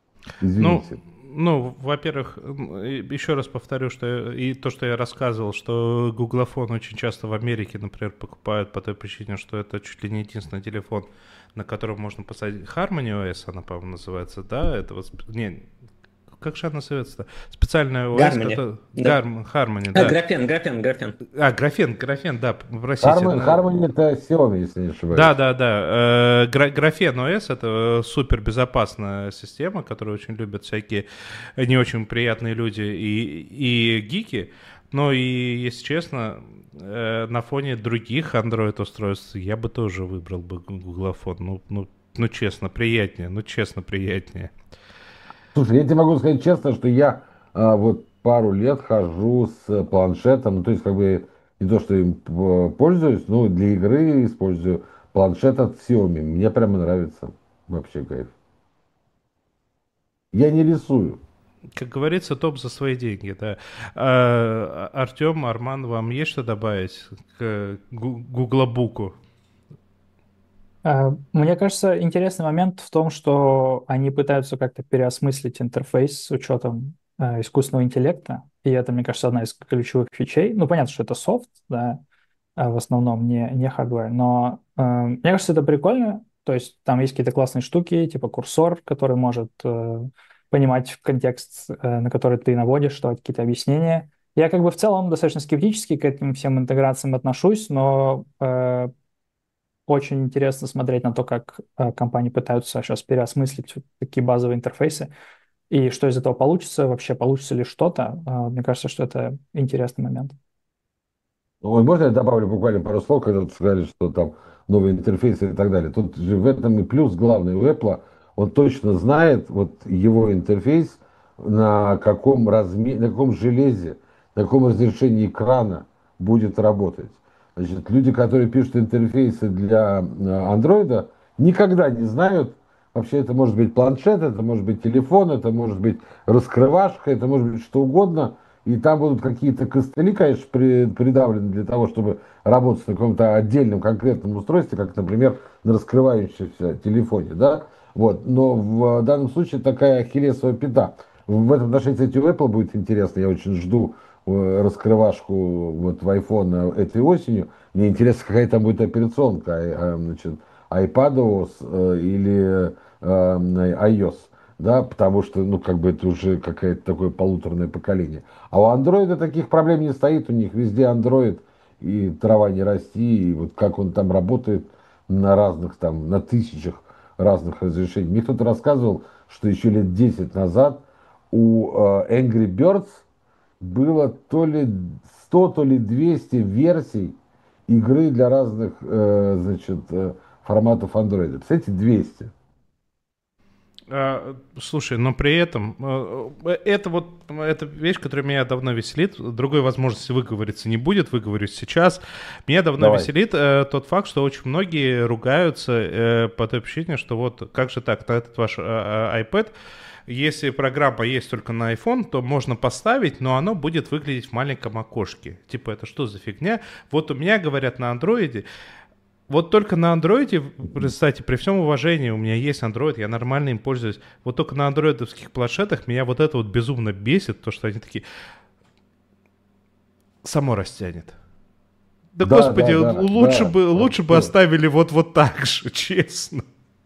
Ну, Извините. ну, во-первых, м, и еще раз повторю, что я- и то, что я рассказывал, что гуглофон очень часто в Америке, например, покупают по той причине, что это чуть ли не единственный телефон, на котором можно посадить Harmony о эс, она, по-моему, называется, да? Это вот, сп- не, как же она называется-то? Специальная о эс, Harmony, который- да. Гарм- Harmony, А, да. графен, графен, графен. А, графен, графен, да, простите. Harmony, ну, Harmony это Xiaomi, если не ошибаюсь. Да, да, да. Э, Гра- Графен о эс — это супер безопасная система, которую очень любят всякие не очень приятные люди и, и гики. Но и, если честно, э, на фоне других Android-устройств я бы тоже выбрал бы гуглофон. Ну, ну, ну, честно, приятнее. Ну, честно, приятнее. Слушай, я тебе могу сказать честно, что я а, вот пару лет хожу с планшетом, ну, то есть как бы не то, что им п- пользуюсь, но для игры использую планшет от Xiaomi. Мне прямо нравится. Вообще кайф. Я не рисую. Как говорится, топ за свои деньги, да. А, Артем, Арман, вам есть что добавить к гу- гуглобуку? Э, Мне кажется, интересный момент в том, что они пытаются как-то переосмыслить интерфейс с учетом э, искусственного интеллекта, и это, мне кажется, одна из ключевых фичей. Ну, понятно, что это софт, да, а в основном не, не хардвер, но э, мне кажется, это прикольно. То есть там есть какие-то классные штуки, типа курсор, который может э, понимать контекст, э, на который ты наводишь, давать какие-то объяснения. Я как бы в целом достаточно скептически к этим всем интеграциям отношусь, но э, очень интересно смотреть на то, как э, компании пытаются сейчас переосмыслить вот такие базовые интерфейсы, и что из этого получится, вообще получится ли что-то. Э, Мне кажется, что это интересный момент. Ой, можно я добавлю буквально пару слов, когда вы сказали, что там новые интерфейсы и так далее. Тут же в этом и плюс главный у Apple, он точно знает вот его интерфейс, на каком разме... на каком железе, на каком разрешении экрана будет работать. Значит, люди, которые пишут интерфейсы для андроида, никогда не знают, вообще это может быть планшет, это может быть телефон, это может быть раскрывашка, это может быть что угодно. И там будут какие-то костыли, конечно, при- придавлены для того, чтобы работать на каком-то отдельном конкретном устройстве, как, например, на раскрывающемся телефоне, да. Вот. Но в данном случае такая ахиллесова пята. В этом отношении, кстати, у Apple будет интересно. Я очень жду э, раскрывашку вот в iPhone этой осенью. Мне интересно, какая там будет операционка, э, значит, iPadOS э, или э, iOS, да, потому что, ну, как бы это уже какое-то такое полуторное поколение. А у андроида таких проблем не стоит, у них везде Android, и трава не расти, и вот как он там работает на разных там, на тысячах разных разрешений. Мне кто-то рассказывал, что еще лет десять назад у э, Angry Birds было то ли сто, то ли двести версий игры для разных, э, значит, э, форматов Android. Представляете, двести. А, слушай, но при этом э, это вот эта вещь, которая меня давно веселит. Другой возможности выговориться не будет, выговорюсь сейчас. Меня давно Давай. веселит э, тот факт, что очень многие ругаются э, по той причине, что вот как же так, на этот ваш э, э, iPad, если программа есть только на iPhone, то можно поставить, но оно будет выглядеть в маленьком окошке. Типа, это что за фигня? Вот у меня, говорят, на андроиде, вот только на андроиде, кстати, при всем уважении, у меня есть андроид, я нормально им пользуюсь. Вот только на андроидовских планшетах меня вот это вот безумно бесит, то, что они такие, само растянет. Да, Да, господи, да, да, лучше да, бы, лучше бы вообще, оставили вот, вот так же, честно.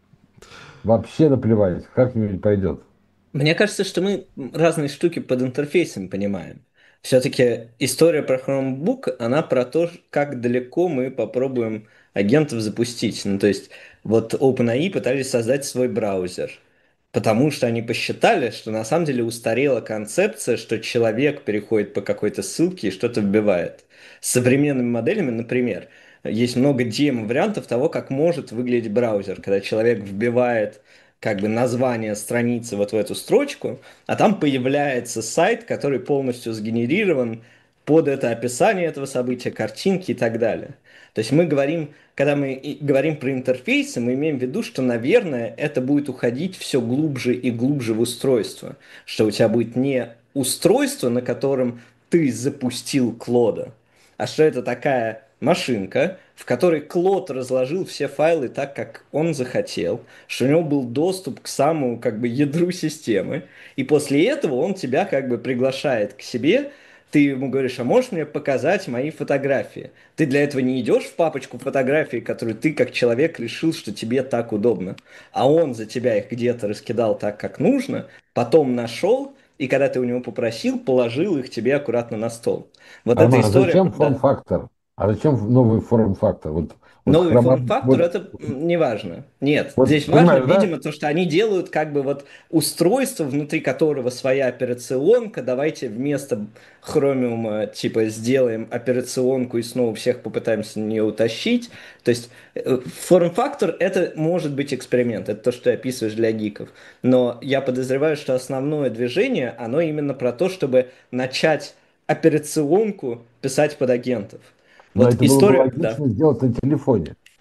вообще наплевать, как-нибудь пойдет. Мне кажется, что мы разные штуки под интерфейсом понимаем. Все-таки история про Chromebook, она про то, как далеко мы попробуем агентов запустить. Ну, то есть, вот OpenAI пытались создать свой браузер, потому что они посчитали, что на самом деле устарела концепция, что человек переходит по какой-то ссылке и что-то вбивает. С современными моделями, например, есть много демо-вариантов того, как может выглядеть браузер, когда человек вбивает как бы название страницы вот в эту строчку, а там появляется сайт, который полностью сгенерирован под это описание этого события, картинки и так далее. То есть мы говорим, когда мы и говорим про интерфейсы, мы имеем в виду, что, наверное, это будет уходить все глубже и глубже в устройство, что у тебя будет не устройство, на котором ты запустил Клода, а что это такая машинка, в которой Клод разложил все файлы так, как он захотел, что у него был доступ к самому как бы ядру системы, и после этого он тебя как бы приглашает к себе, ты ему говоришь, а можешь мне показать мои фотографии? Ты для этого не идешь в папочку фотографий, которые ты как человек решил, что тебе так удобно, а он за тебя их где-то раскидал так, как нужно, потом нашел, и когда ты у него попросил, положил их тебе аккуратно на стол. Вот эта Арман, а история, зачем да. форм-фактор? А зачем новый форм-фактор? Вот, вот Новый хрома... форм-фактор Вот, это не важно. Нет, вот здесь важно, понимаешь, да? видимо, то, что они делают как бы вот устройство, внутри которого своя операционка. Давайте вместо Chromium типа сделаем операционку и снова всех попытаемся на нее утащить. То есть э, форм-фактор это может быть эксперимент, это то, что ты описываешь для гиков. Но я подозреваю, что основное движение, оно именно про то, чтобы начать операционку писать под агентов. Но Вот это было бы история, да. логично сделать на телефоне.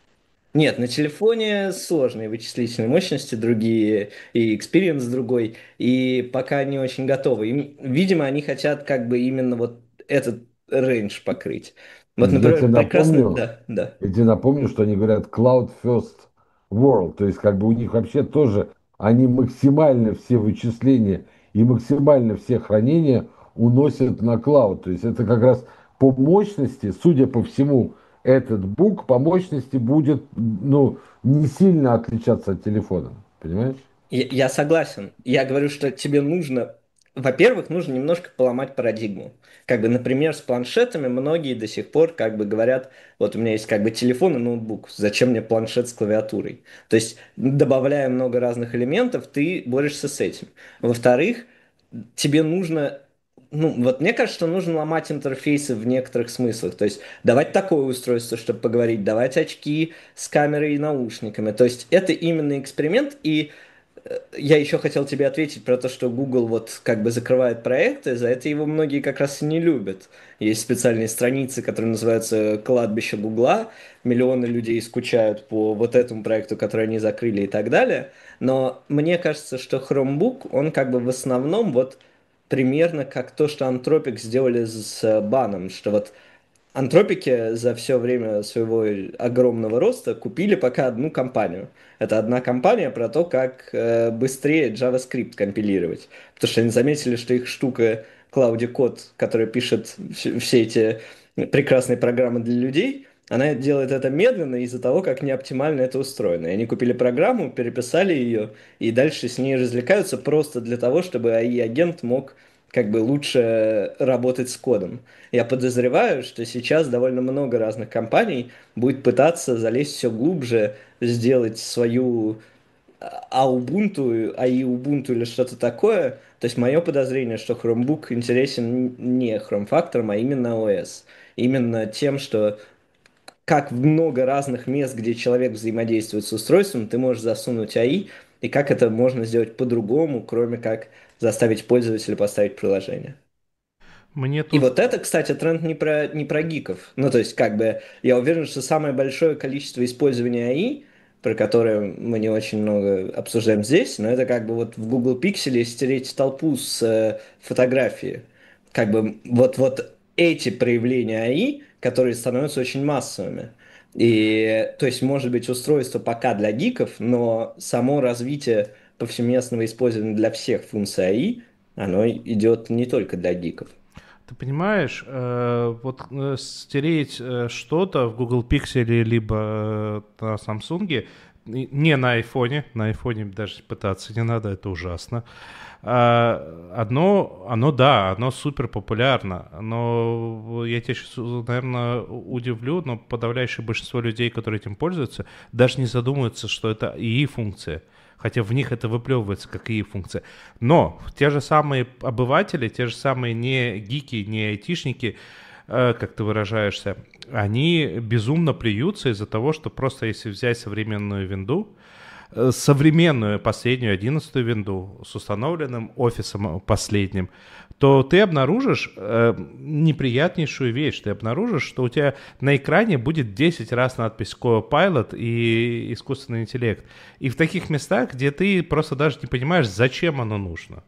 Нет, на телефоне сложные вычислительные мощности, другие, и experience другой, и пока не очень готовы. Им, видимо, они хотят как бы именно вот этот рейндж покрыть. Вот, Я тебе например, прекрасно, напомню, да, да. я тебе напомню, что они говорят Cloud First World, то есть как бы у них вообще тоже, они максимально все вычисления и максимально все хранения уносят на клауд. То есть это как раз по мощности, судя по всему, этот бук по мощности будет, ну, не сильно отличаться от телефона. Понимаешь? Я, я согласен. Я говорю, что тебе нужно, во-первых, нужно немножко поломать парадигму. Как бы, например, с планшетами многие до сих пор как бы говорят, вот у меня есть как бы телефон и ноутбук, зачем мне планшет с клавиатурой? То есть, добавляя много разных элементов, ты борешься с этим. Во-вторых, тебе нужно, ну, вот мне кажется, что нужно ломать интерфейсы в некоторых смыслах. То есть давать такое устройство, чтобы поговорить, давать очки с камерой и наушниками. То есть это именно эксперимент, и я еще хотел тебе ответить про то, что Google вот как бы закрывает проекты, за это его многие как раз и не любят. Есть специальные страницы, которые называются «Кладбище Гугла», миллионы людей скучают по вот этому проекту, который они закрыли и так далее. Но мне кажется, что Chromebook, он как бы в основном вот примерно как то, что Anthropic сделали с баном, что вот Антропики за все время своего огромного роста купили пока одну компанию. Это одна компания про то, как э, быстрее JavaScript компилировать. Потому что они заметили, что их штука Claude Code, которая пишет вс- все эти прекрасные программы для людей, она делает это медленно из-за того, как неоптимально это устроено. И они купили программу, переписали ее, и дальше с ней развлекаются просто для того, чтобы эй ай-агент мог как бы лучше работать с кодом. Я подозреваю, что сейчас довольно много разных компаний будет пытаться залезть все глубже, сделать свою а Ubuntu, а и Ubuntu или что-то такое. То есть мое подозрение, что Chromebook интересен не Chrome-фактором, а именно о эс. Именно тем, что как в много разных мест, где человек взаимодействует с устройством, ты можешь засунуть эй ай, и как это можно сделать по-другому, кроме как заставить пользователя поставить приложение. Мне И тут вот это, кстати, тренд не про, не про гиков. Ну, то есть, как бы, я уверен, что самое большое количество использования эй ай, про которое мы не очень много обсуждаем здесь, но это как бы вот в Google Pixel стереть толпу с э, фотографии. Как бы вот, вот эти проявления эй ай, которые становятся очень массовыми. И, то есть, может быть, устройство пока для гиков, но само развитие повсеместного использования для всех функций эй ай, оно идет не только для гиков. Ты понимаешь, э, вот э, стереть э, что-то в Google Pixel либо э, на Samsung, и- не на айфоне, на айфоне даже пытаться не надо, это ужасно. А, одно, оно, да, оно супер популярно, но я тебя сейчас, наверное, удивлю, но подавляющее большинство людей, которые этим пользуются, даже не задумываются, что это и и-функция. Хотя в них это выплевывается как и функция. Но те же самые обыватели, те же самые не гики, не айтишники, э, как ты выражаешься, они безумно плюются из-за того, что просто если взять современную винду, э, современную последнюю одиннадцатую винду с установленным офисом последним, то ты обнаружишь э, неприятнейшую вещь. Ты обнаружишь, что у тебя на экране будет десять раз надпись Copilot и искусственный интеллект. И в таких местах, где ты просто даже не понимаешь, зачем оно нужно.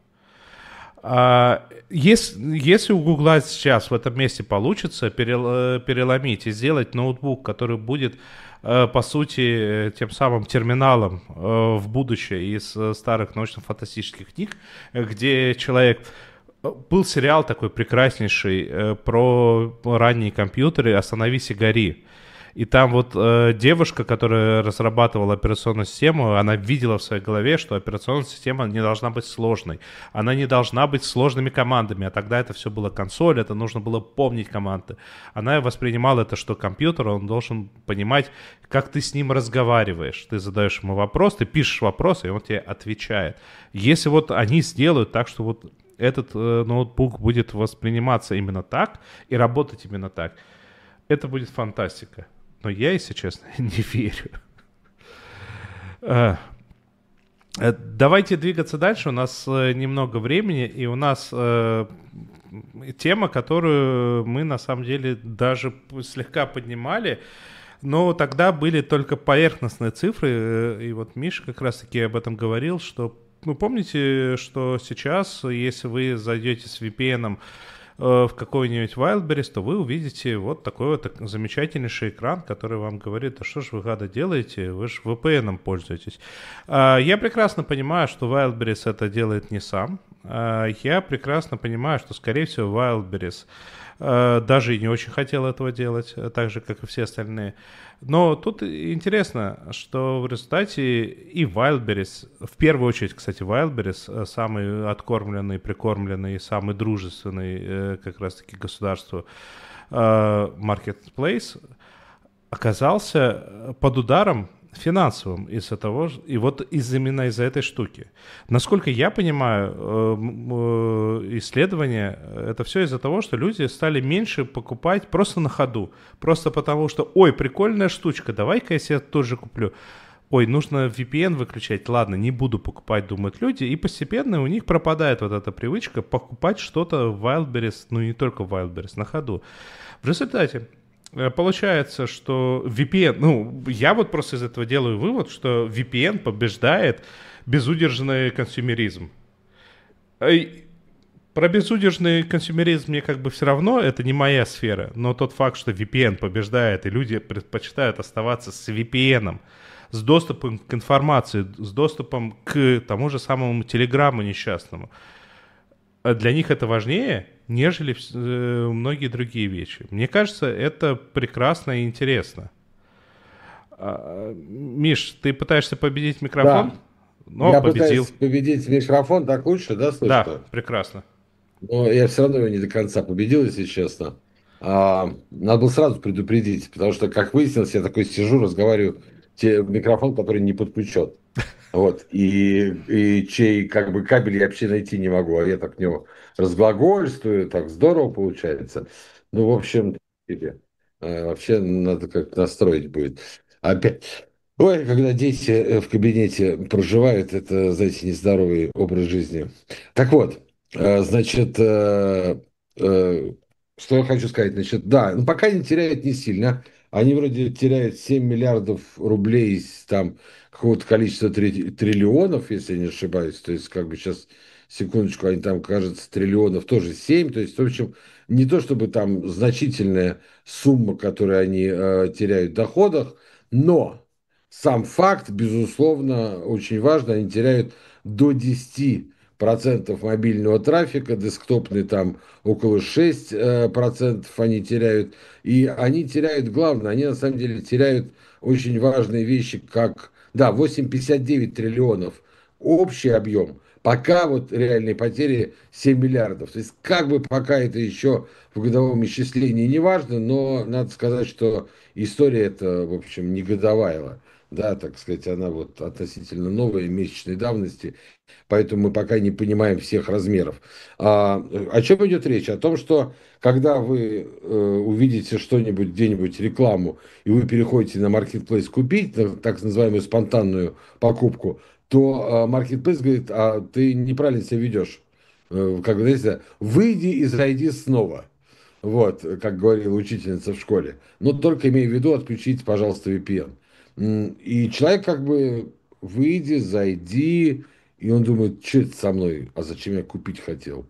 А, если, если у Гугла сейчас в этом месте получится перел- переломить и сделать ноутбук, который будет, э, по сути, тем самым терминалом э, в будущее из э, старых научно-фантастических книг, э, где человек... Был сериал такой прекраснейший э, про ранние компьютеры «Остановись и гори». И там вот э, девушка, которая разрабатывала операционную систему, она видела в своей голове, что операционная система не должна быть сложной. Она не должна быть сложными командами. А тогда это все было консоль, это нужно было помнить команды. Она воспринимала это, что компьютер, он должен понимать, как ты с ним разговариваешь. Ты задаешь ему вопрос, ты пишешь вопрос, и он тебе отвечает. Если вот они сделают так, что вот этот э, ноутбук будет восприниматься именно так и работать именно так, это будет фантастика. Но я, если честно, не верю. Э, э, Давайте двигаться дальше. У нас э, немного времени, и у нас э, тема, которую мы на самом деле даже слегка поднимали. Но тогда были только поверхностные цифры, э, и вот Миша как раз-таки об этом говорил, что, ну, помните, что сейчас, если вы зайдете с ви пи эн э, в какой-нибудь Wildberries, то вы увидите вот такой вот так- замечательнейший экран, который вам говорит, а что ж вы, гада, делаете, вы же ви пи эн пользуетесь. А, Я прекрасно понимаю, что Wildberries это делает не сам. А, Я прекрасно понимаю, что, скорее всего, Wildberries э, даже и не очень хотел этого делать, э, так же, как и все остальные. Но тут интересно, что в результате и Wildberries, в первую очередь, кстати, Wildberries, э, самый откормленный, прикормленный, самый дружественный э, как раз-таки государству э, marketplace, оказался э, под ударом финансовым из-за того, ж- и вот из именно из-за этой штуки. Насколько я понимаю, э, м, э, исследования, э, это все из-за того, что люди стали меньше покупать просто на ходу, просто потому что, ой, прикольная штучка, давай-ка я себе тоже куплю. Ой, нужно ви пи эн выключать, ладно, не буду покупать, думают люди, и постепенно у них пропадает вот эта привычка покупать что-то в Wildberries, ну не только в Wildberries, на ходу. В результате Э, получается, что ви пи эн, ну, я вот просто из этого делаю вывод, что ви пи эн побеждает безудержный консюмеризм. Эй, Про безудержный консюмеризм мне как бы все равно, это не моя сфера, но тот факт, что ви пи эн побеждает, и люди предпочитают оставаться с ви пи эн, с доступом к информации, с доступом к тому же самому телеграмму несчастному, а для них это важнее, нежели вс- э, многие другие вещи. Мне кажется, это прекрасно и интересно. А, Миш, ты пытаешься победить микрофон? Да, Но я пытаюсь победил. победить микрофон, так лучше, да, Да, слышно? прекрасно. Но я все равно его не до конца победил, если честно. А, надо было сразу предупредить, потому что, как выяснилось, я такой сижу, разговариваю, те, микрофон, который не подключен. Вот, и, и чей как бы кабель я вообще найти не могу, а я так в него разглагольствую, так здорово получается. Ну, в общем, или, э, вообще надо как-то настроить будет. Опять. Ой, когда дети э, в кабинете проживают, это, знаете, нездоровый образ жизни. Так вот, э, значит, э, э, что я хочу сказать, значит, да, ну, пока не теряют не сильно. Они вроде теряют семь миллиардов рублей из там какого-то количества три- триллионов, если я не ошибаюсь. То есть, как бы сейчас, секундочку, они там, кажется, триллионов тоже семь. То есть, в общем, не то чтобы там значительная сумма, которую они э, теряют в доходах, но сам факт, безусловно, очень важно, они теряют до десяти процентов мобильного трафика, десктопный там около шесть э, процентов они теряют. И они теряют главное, они на самом деле теряют очень важные вещи, как, да, восемь целых пятьдесят девять триллионов общий объем, пока вот реальные потери семь миллиардов. То есть как бы пока это еще в годовом исчислении не важно, но надо сказать, что история эта, в общем, не годовая. Да, так сказать, она вот относительно новая, месячной давности, поэтому мы пока не понимаем всех размеров. А, о чем идет речь? О том, что когда вы э, увидите что-нибудь, где-нибудь рекламу, и вы переходите на Marketplace купить, на так называемую спонтанную покупку, то э, Marketplace говорит, а ты неправильно себя ведешь. Э, как говорится, выйди и зайди снова. Вот, как говорила учительница в школе. Но только имей в виду, отключите, пожалуйста, ви пи эн. М, И человек как бы выйди, зайди, и он думает, что это со мной, а зачем я купить хотел?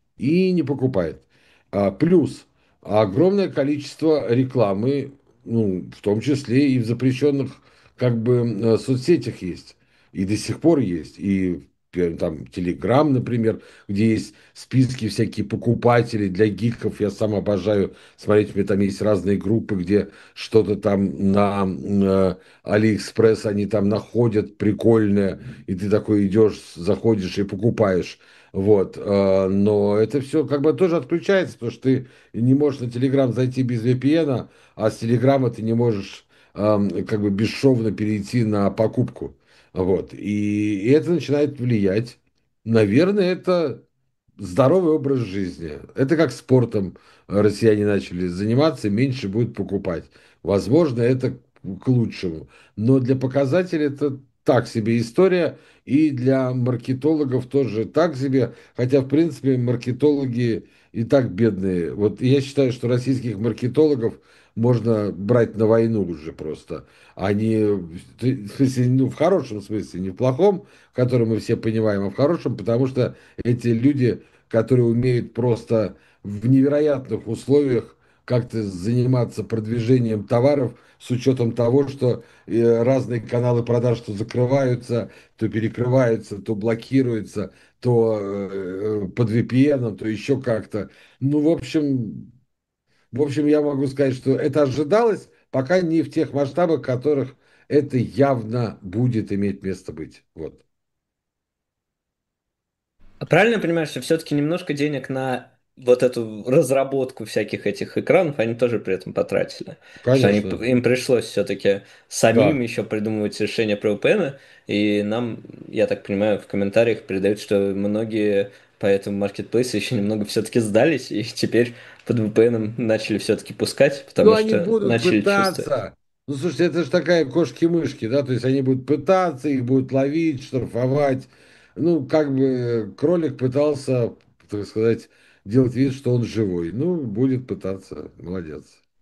И не покупает. А, плюс огромное количество рекламы, ну, в том числе и в запрещенных как бы э, соцсетях есть. И до сих пор есть. И э, там Телеграм, например, где есть списки всякие покупателей для гиков. Я сам обожаю смотреть, у меня там есть разные группы, где что-то там на э, Алиэкспресс они там находят прикольное, и ты такой идешь, заходишь и покупаешь. Вот, э, но это все как бы тоже отключается, потому что ты не можешь на Телеграм зайти без ви пи эн, а с Телеграма ты не можешь эм, как бы бесшовно перейти на покупку. Вот, и, и это начинает влиять. Наверное, это здоровый образ жизни. Это как спортом россияне начали заниматься, меньше будут покупать. Возможно, это к лучшему. Но для показателя это так себе история, и для маркетологов тоже так себе, хотя, в принципе, маркетологи и так бедные. Вот я считаю, что российских маркетологов можно брать на войну уже просто. Они, в смысле, ну, в хорошем смысле, не в плохом, который мы все понимаем, а в хорошем, потому что эти люди, которые умеют просто в невероятных условиях как-то заниматься продвижением товаров с учетом того, что э, разные каналы продаж то закрываются, то перекрываются, то блокируются, то э, под ви пи эн, то еще как-то. Ну, в общем, в общем, я могу сказать, что это ожидалось, пока не в тех масштабах, в которых это явно будет иметь место быть. Вот. А правильно я понимаю, что все-таки немножко денег на вот эту разработку всяких этих экранов они тоже при этом потратили? Что они, Конечно, им пришлось все-таки самим да. еще придумывать решение про ви пи эн, и нам, я так понимаю, в комментариях передают, что многие поэтому маркетплейсы еще немного все-таки сдались, и теперь под ви пи эн начали все-таки пускать, Ну, потому они что будут начали чувствовать. пытаться. Ну, слушайте, это же такая кошки-мышки, да, то есть они будут пытаться, их будут ловить, штрафовать. Ну, как бы кролик пытался, так сказать, делать вид, что он живой. Ну, будет пытаться, молодец.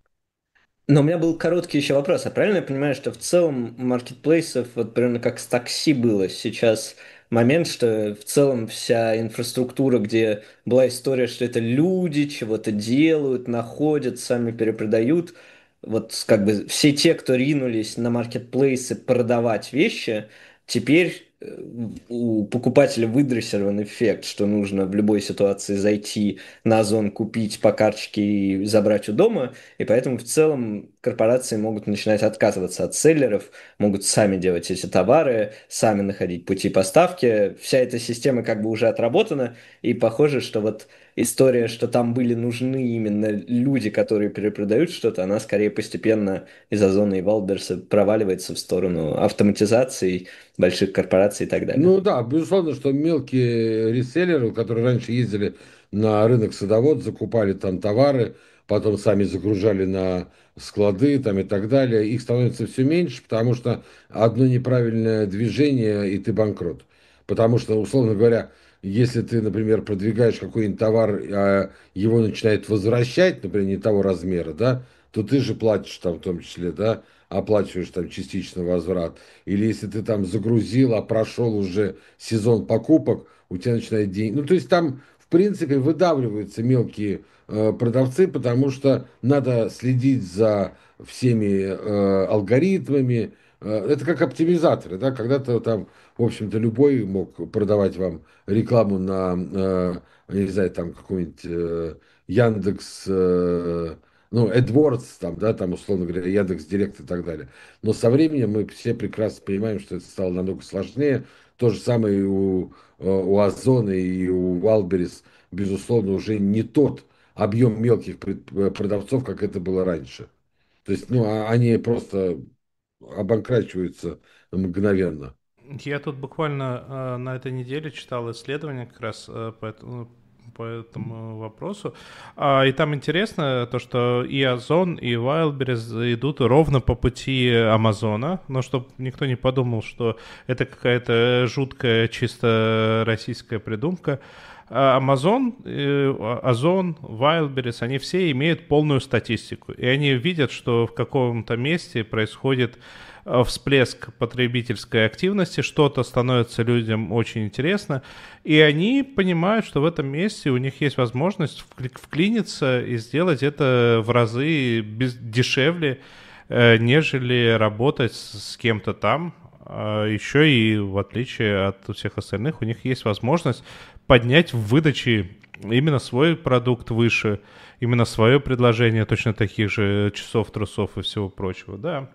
Но у меня был короткий еще вопрос. А правильно я понимаю, что в целом маркетплейсов, вот примерно как с такси было сейчас момент, что в целом вся инфраструктура, где была история, что это люди чего-то делают, находят, сами перепродают, вот как бы все те, кто ринулись на маркетплейсы продавать вещи, теперь э, у покупателя выдрессирован эффект, что нужно в любой ситуации зайти на Озон, купить по карточке и забрать у дома, и поэтому в целом корпорации могут начинать отказываться от селлеров, могут сами делать эти товары, сами находить пути поставки. Вся эта система как бы уже отработана, и похоже, что вот история, что там были нужны именно люди, которые перепродают что-то, она скорее постепенно из Озона и Валберса проваливается в сторону автоматизации больших корпораций и так далее. Ну да, безусловно, что мелкие реселлеры, которые раньше ездили на рынок садовод, закупали там товары, потом сами загружали на склады там и так далее, их становится все меньше, потому что одно неправильное движение, и ты банкрот. Потому что, условно говоря, если ты, например, продвигаешь какой-нибудь товар, а его начинает возвращать, например, не того размера, да, то ты же платишь там в том числе, да, оплачиваешь там частично возврат. Или если ты там загрузил, а прошел уже сезон покупок, у тебя начинает день. Ну, то есть там, в принципе, выдавливаются мелкие э, продавцы, потому что надо следить за всеми э, алгоритмами. Э, это как оптимизаторы, да, когда-то там, в общем-то, любой мог продавать вам рекламу на, э, я не знаю, там какой-нибудь э, Яндекс, э, ну, AdWords, там, да, там, условно говоря, Яндекс.Директ и так далее. Но со временем мы все прекрасно понимаем, что это стало намного сложнее. То же самое и у, э, у Озона и у Wildberries, безусловно, уже не тот объем мелких пред- э, продавцов, как это было раньше. То есть, ну, а- они просто обанкрачиваются мгновенно. Я тут буквально э, на этой неделе читал исследование как раз э, по этому, по этому вопросу. А, и там интересно то, что и Озон, и Wildberries идут ровно по пути Амазона, но чтобы никто не подумал, что это какая-то жуткая, чисто российская придумка. А Amazon, э, Озон, Wildberries, они все имеют полную статистику. И они видят, что в каком-то месте происходит э, всплеск потребительской активности, что-то становится людям очень интересно, и они понимают, что в этом месте у них есть возможность вкли- вклиниться и сделать это в разы без- дешевле, э, нежели работать с, с кем-то там. А еще и в отличие от всех остальных, у них есть возможность поднять в выдаче именно свой продукт выше, именно свое предложение точно таких же часов, трусов и всего прочего, да.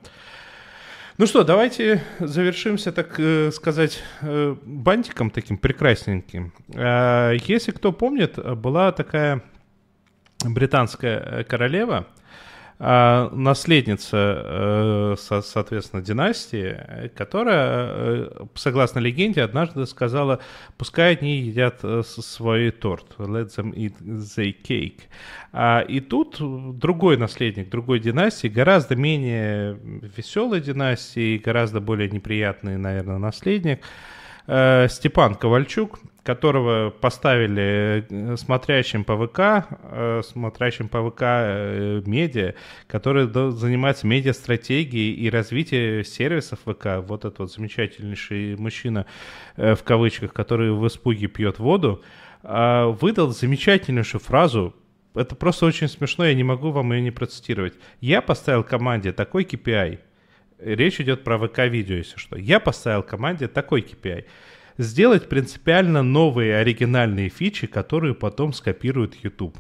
Ну что, давайте завершимся, так э, сказать, э, бантиком таким прекрасненьким. Э, если кто помнит, была такая британская королева, а, наследница, э, со- соответственно, династии, э, которая, э, согласно легенде, однажды сказала, пускай они едят э, с- свой торт, let them eat their cake. А, и тут другой наследник другой династии, гораздо менее веселой династии, гораздо более неприятный, наверное, наследник, э, Степан Ковальчук, которого поставили э, смотрящим по ВК, э, смотрящим по ВК э, медиа, который до- занимается медиастратегией и развитием сервисов ВК. Вот этот вот замечательнейший мужчина, э, в кавычках, который в испуге пьет воду, э, выдал замечательнейшую фразу. Это просто очень смешно, я не могу вам ее не процитировать. Я поставил команде такой кей пи ай. Речь идет про ВК-видео, если что. Я поставил команде такой кей пи ай. Сделать принципиально новые оригинальные фичи, которые потом скопирует YouTube.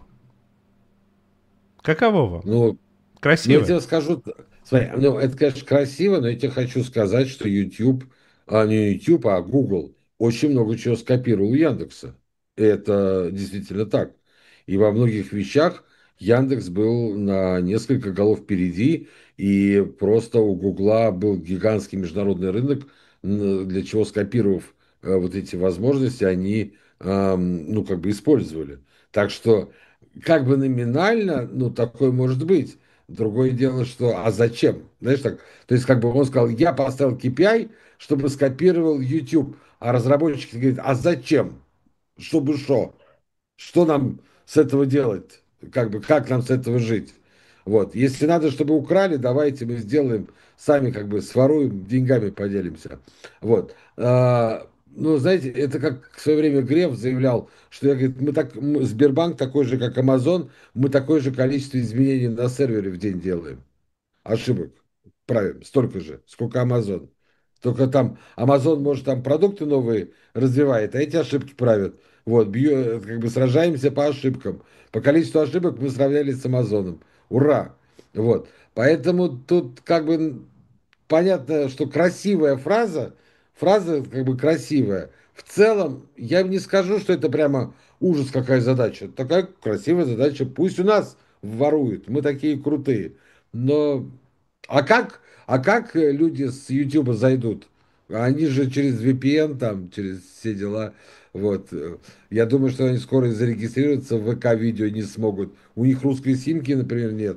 Каково вам? Ну, ну, я Красиво? тебе скажу, смотри, ну, это, конечно, красиво, но я тебе хочу сказать, что YouTube, а не YouTube, а Google очень много чего скопировал у Яндекса. Это действительно так. И во многих вещах Яндекс был на несколько голов впереди, и просто у Гугла был гигантский международный рынок, н- для чего, скопировав э, вот эти возможности, они, ам, ну, как бы использовали. Так что, как бы номинально, ну, такое может быть. Другое дело, что, а зачем? Знаешь, так, то есть, как бы он сказал, я поставил кей пи ай, чтобы скопировал YouTube, а разработчики говорят, а зачем? Чтобы что? Что нам с этого делать? Как бы, как нам с этого жить? Вот. Если надо, чтобы украли, давайте мы сделаем, сами как бы своруем, деньгами поделимся. Вот. А, ну, знаете, это как в свое время Греф заявлял, что я, говорит, мы так, мы- Сбербанк такой же, как Amazon, мы такое же количество изменений на сервере в день делаем. Ошибок правим столько же, сколько Amazon. Только там Amazon, может, там продукты новые развивает, а эти ошибки правят. Вот, бью, э, как бы сражаемся по ошибкам. По количеству ошибок мы сравнялись с Амазоном. Ура! Вот. Поэтому тут как бы понятно, что красивая фраза, фраза как бы красивая. В целом, я не скажу, что это прямо ужас какая задача. Такая красивая задача. Пусть у нас воруют, мы такие крутые. Но а как, а как э, люди с Ютуба зайдут? Они же через ви пи эн, там, через все дела. Вот. э, Я думаю, что они скоро зарегистрироваться в ВК-видео не смогут. У них русской симки, например, нет.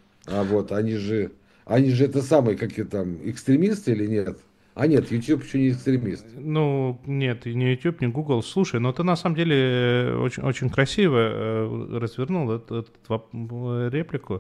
А вот они же, они же это самые, какие там, экстремисты или нет? А нет, YouTube еще не экстремист. Ну, нет, и не YouTube, не Google. Слушай, но ты на самом деле э, очень, очень красиво э, развернул этот, этот воп- реплику.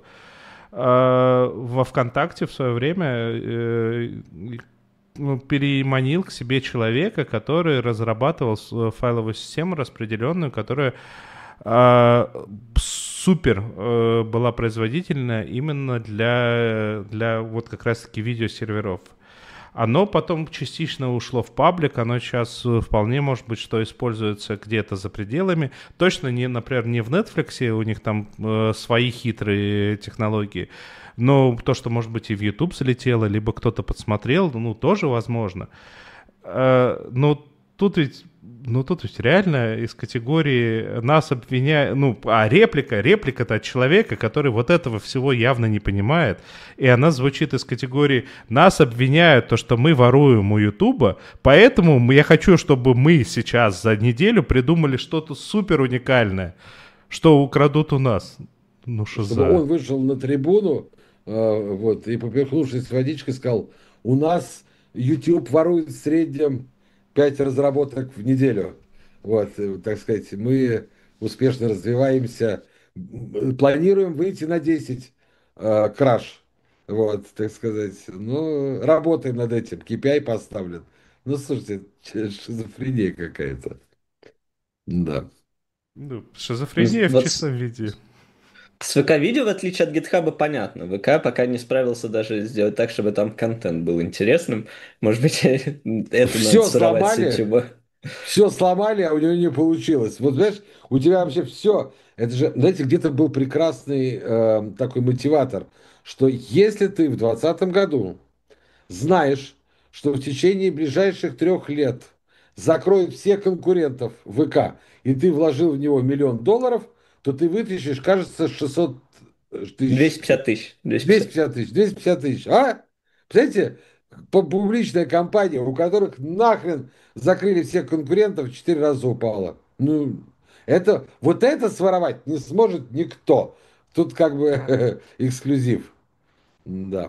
А, Во ВКонтакте в свое время э, ну, переманил к себе человека, который разрабатывал с- файловую систему распределенную, которая а, супер э, была производительна именно для, для вот как раз-таки видеосерверов. Оно потом частично ушло в паблик, оно сейчас э, вполне может быть, что используется где-то за пределами. Точно, не, например, не в Netflix, у них там э, свои хитрые технологии, но то, что, может быть, и в YouTube залетело, либо кто-то подсмотрел, ну, тоже возможно. Э, но тут ведь, ну, тут ведь реально из категории нас обвиняют, ну, а реплика, реплика-то от человека, который вот этого всего явно не понимает, и она звучит из категории нас обвиняют то, что мы воруем у Ютуба, поэтому я хочу, чтобы мы сейчас за неделю придумали что-то супер уникальное, что украдут у нас. Ну, что Чтобы за... он вышел на трибуну, э, вот, и поперхнувшись водичкой, сказал, у нас YouTube ворует в среднем пять разработок в неделю. Вот, э, так сказать, мы успешно развиваемся, м, планируем выйти на десять э, краш. Вот, так сказать, ну, работаем над этим, кей пи ай поставлен. Ну, слушайте, ч- шизофрения какая-то. Да. Ну, Ну, шизофрения в вот с, чистом виде. с ВК-видео, в отличие от GitHub, понятно. ВК пока не справился даже сделать так, чтобы там контент был интересным. Может быть, это надо Все суровать с сломали, YouTube. все сломали, а у него не получилось. Вот знаешь, у тебя вообще все. Это же, знаете, где-то был прекрасный э, такой мотиватор, что если ты в двадцатом году знаешь, что в течение ближайших трех лет закроют всех конкурентов ВК, и ты вложил в него миллион долларов, то ты вытащишь, кажется, шестьсот двести пятьдесят тысяч. двести пятьдесят тысяч. двести пятьдесят тысяч. А? Представляете, публичная компания, у которых нахрен закрыли всех конкурентов, в четыре раза упала. Ну, это, вот это своровать не сможет никто. Тут как бы эксклюзив. Да.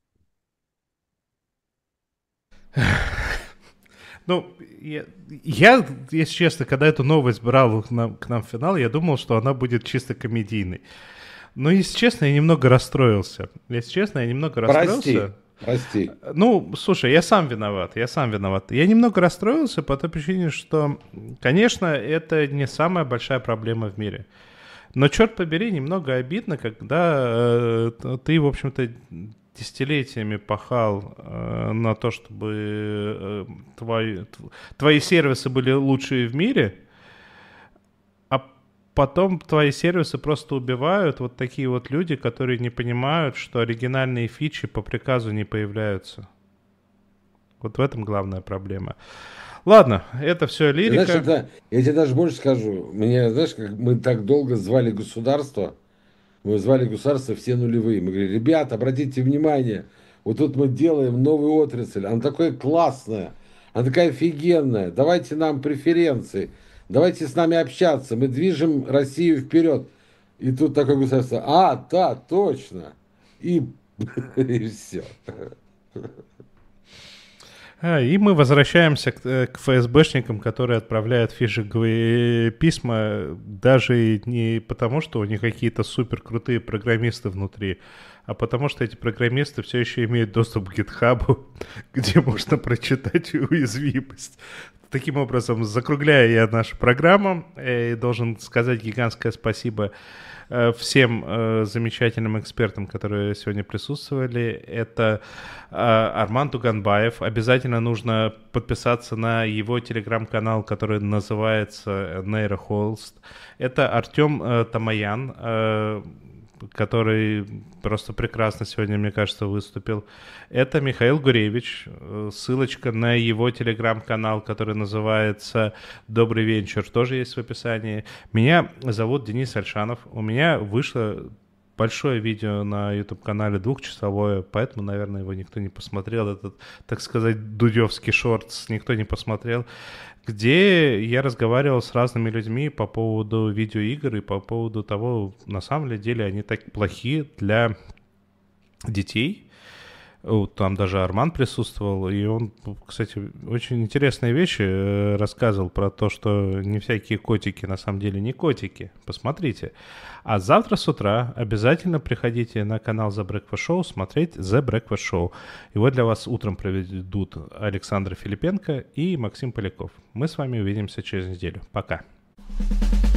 Ну, я, я, если честно, когда эту новость брал к нам, к нам в финал, я думал, что она будет чисто комедийной. Но, если честно, я немного расстроился. Если честно, я немного расстроился. Прости, прости. Ну, слушай, я сам виноват, я сам виноват. Я немного расстроился по той причине, что, конечно, это не самая большая проблема в мире. Но, черт побери, немного обидно, когда э, ты, в общем-то, десятилетиями пахал э, на то, чтобы э, твои, твои сервисы были лучшие в мире, а потом твои сервисы просто убивают вот такие вот люди, которые не понимают, что оригинальные фичи по приказу не появляются. Вот в этом главная проблема. Ладно, это все лирика. Знаешь, это, я тебе даже больше скажу. Меня, знаешь, как мы так долго звали государство, мы звали государство все нулевые. Мы говорили, ребята, обратите внимание, вот тут мы делаем новую отрасль, она такая классная, она такая офигенная, давайте нам преференции, давайте с нами общаться, мы движем Россию вперед. И тут такое государство, а, да, точно. И, и все. А, и мы возвращаемся к, к ФСБшникам, которые отправляют фишинговые письма даже не потому, что у них какие-то супер крутые программисты внутри, а потому что эти программисты все еще имеют доступ к GitHub, где можно прочитать уязвимость. Таким образом, закругляя я нашу программу, я должен сказать гигантское спасибо всем э, замечательным экспертам, которые сегодня присутствовали. Это э, Арман Туганбаев. Обязательно нужно подписаться на его телеграм-канал, который называется Нейрохолст. Это Артем э, Тамаян, э, который просто прекрасно сегодня, мне кажется, выступил. Это Михаил Гуревич. Ссылочка на его телеграм-канал, который называется «Добрый вечер», тоже есть в описании. Меня зовут Денис Альшанов. У меня вышло большое видео на YouTube-канале, двухчасовое, поэтому, наверное, его никто не посмотрел. Этот, так сказать, дудевский шортс никто не посмотрел, где я разговаривал с разными людьми по поводу видеоигр и по поводу того, на самом ли деле они так плохи для детей. Там даже Арман присутствовал, и он, кстати, очень интересные вещи рассказывал про то, что не всякие котики на самом деле не котики. Посмотрите. А завтра с утра обязательно приходите на канал The Breakfast Show смотреть The Breakfast Show. Его для вас утром проведут Александр Филипенко и Максим Поляков. Мы с вами увидимся через неделю. Пока.